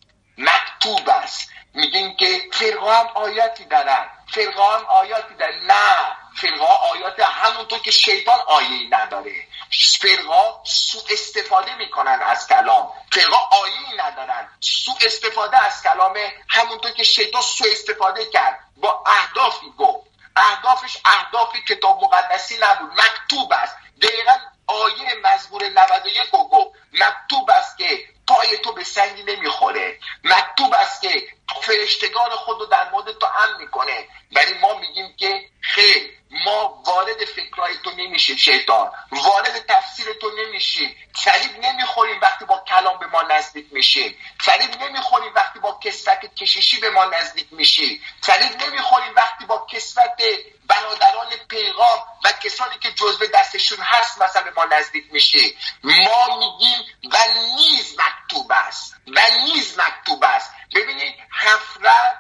میگن که فرقه هم آیاتی دارن، نه، فرقه آیات همونطور که شیطان آیه‌ای نداره. فرقه سوء استفاده میکنن از کلام، فرقه آیه‌ای ندارن، سوء استفاده از کلام، همونطور که شیطان سوء استفاده کرد با اهدافی گفت. اهدافش اهدافی کتاب مقدسی نبود، مکتوب است. دقیقاً آیه مزمور 91 رو گفت مکتوب است که پای تو به سنگی نمیخوره، مکتوب است که فرشتگان خود رو در مورد تو امن میکنه. ولی ما میگیم که خیر، ما وارد فکرهای تو نمیشیم شیطان، وارد تفسیر تو نمیشیم، فریب نمیخوریم وقتی با کلام به ما نزدیک میشیم، فریب نمیخوریم وقتی با کثرت کششی به ما نزدیک میشیم، فریب نمیخوریم وقتی با کثرت برادران پیغام و کسانی که جزو دستشون هست مثلا به ما نزدیک میشیم. ما میگیم و نیز مکتوب است. ببینید حفرت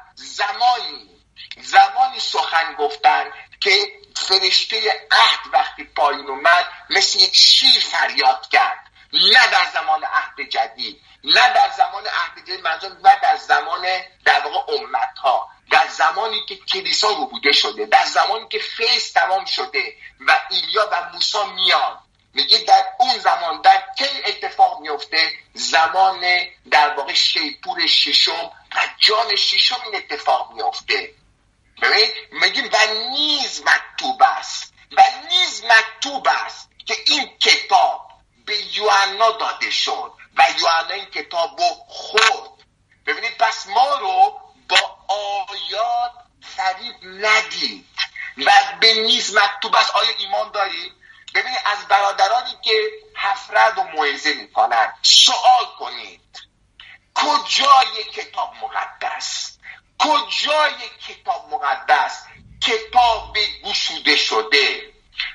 زمانی سخن گفتن که فرشته عهد وقتی پایین اومد مثل یک شیر فریاد کرد. نه در زمان عهد جدید، منظور نه در زمان در واقع امتها، در زمانی که کلیسا رو بوده شده، در زمانی که فیض تمام شده و ایلیا و موسی میان. میگه در اون زمان در کی اتفاق میفته؟ زمان در واقع شیپور ششم و جان ششم این اتفاق میفته. ببینید میگیم و نیز مکتوب است که این کتاب به یوحنا داده شد و یوحنا این کتاب رو خورد. ببینید پس ما رو با آیات فریب ندید و به نیز مکتوب است. آیا ایمان دارید؟ ببینید از برادرانی که حفرت و موعظه میکنن سوال کنید کجای کتاب مقدس، کجای کتاب مقدس کتاب گشوده شده،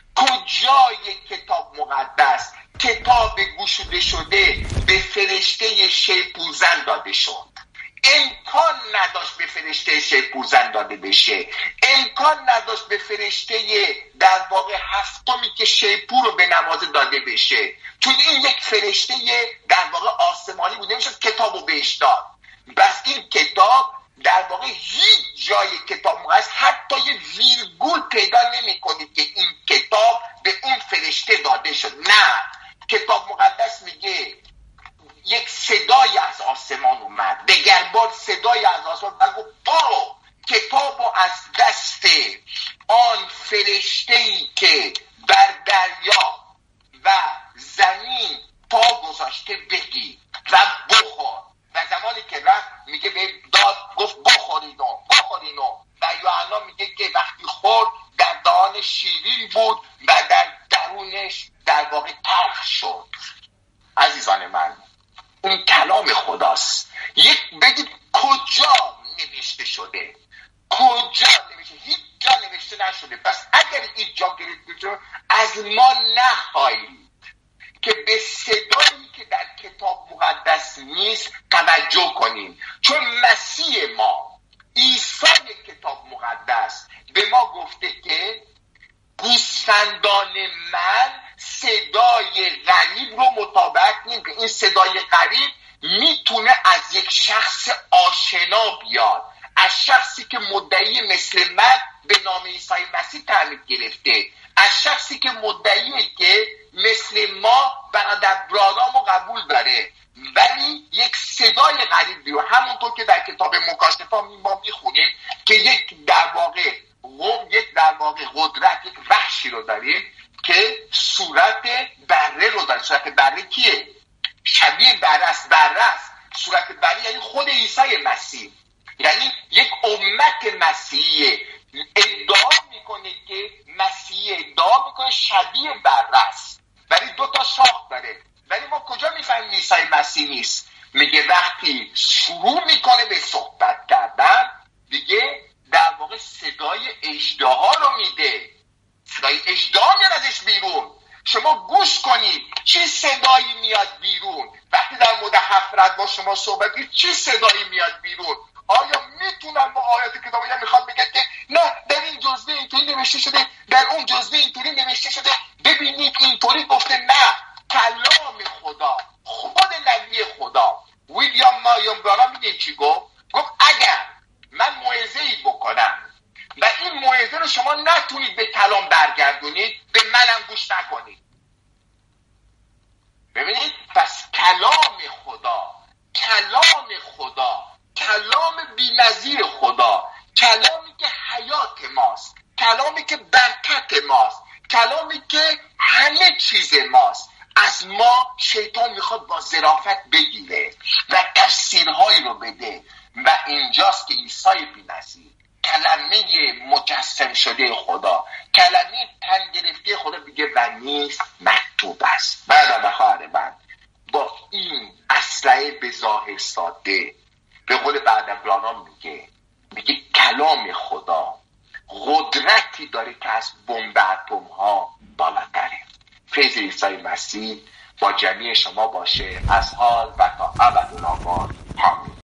کجای کتاب مقدس کتاب گشوده شده به فرشته شیپوزن داده شد؟ امکان نداشت به فرشته شیپوزن داده بشه، امکان نداشت به فرشته در واقع هفتمی که شیپور رو به نمازه داده بشه، چون این یک فرشته در واقع آسمانی بود، نمیشد کتاب رو بهش داد. بس این کتاب در واقع هیچ جای کتاب مقدس حتی یه ویرگول پیدا نمی کنید که این کتاب به اون فرشته داده شد. نه، کتاب مقدس میگه یک صدای از آسمان اومد، دگر بار صدای از آسمان و گفت برو کتابو از دست آن فرشته‌ای که بر دریا و زمین پا گذاشته بگیر و بخور. و زمانی که رفت میگه به داد گفت بخورینو و یوحنا میگه که وقتی خورد در دهان شیرین بود و در درونش در واقع تلخ شد. عزیزان من، اون کلام خداست. یک بگید کجا نوشته شده، کجا نوشته؟ هیچ جا نوشته نشده. پس اگر هیچ جا گرفته شده از ما نخواهید که به صدایی که در کتاب مقدس نیست توجه کنیم، چون مسیح ما عیسی کتاب مقدس به ما گفته که گوسفندان من صدای غریب رو مطابقت نیم، که این صدای غریب میتونه از یک شخص آشنا بیاد، از شخصی که مدعی مثل من به نام عیسی مسیح تعمید گرفته، از شخصی که مدعیه که مثل ما برادر برانامو قبول داره ولی یک صدای غریب بیاد. همونطور که در کتاب مکاشفه ما میخونیم که یک در واقع قدرت، یک وحشی رو داریم که صورت بره رو داره. صورت بره کیه؟ شبیه بره است. بره است، صورت بره یعنی خود عیسی مسیح، یعنی یک امت مسیحیه ادعا میکنه که مسیح ادعا میکنه شبیه بره است ولی 2 تا شاخ داره. ولی ما کجا میفهمیم عیسی مسیح نیست؟ میگه وقتی شروع میکنه به صحبت کردن دیگه در واقع صدای اژدها رو میده، صدای اژدها میاد ازش بیرون. شما گوش کنید چه صدایی میاد بیرون وقتی در مورد حفرت با شما صحبت کنید. چه صدایی میاد بیرون؟ آیا میتونن با آیات کتابی میخواد بگن که نه در این جزوه اینطوری نوشته شده، در اون جزوه اینطوری نوشته شده، ببینید اینطوری گفته؟ نه، کلام خدا، خود نبی خدا ویلیام ماریون برانام میگه چی گفت؟ گفت اگر من موعظه‌ای بکنم و این موعظه رو شما نتونید به کلام برگردونید، به منم گوش نکنید. ببینید پس کلام خدا، کلام بی‌نظیر خدا، کلامی که حیات ماست، کلامی که برکت ماست، کلامی که همه چیز ماست، از ما شیطان میخواد با ظرافت بگیره و تفسیرهایی رو بده. و اینجاست که عیسی بی‌نظیر، کلمه مجسم شده خدا، کلمه تن گرفته خدا میگه و نیز مکتوب است. بعد خواهر من با این اسلحه به ظاهر ساده به قول بعد برانام میگه کلام خدا قدرتی داره که از بمب اتم ها بالاتره. فیض عیسی مسیح با جمیع شما باشه از حال و تا ابدالآباد. آمین.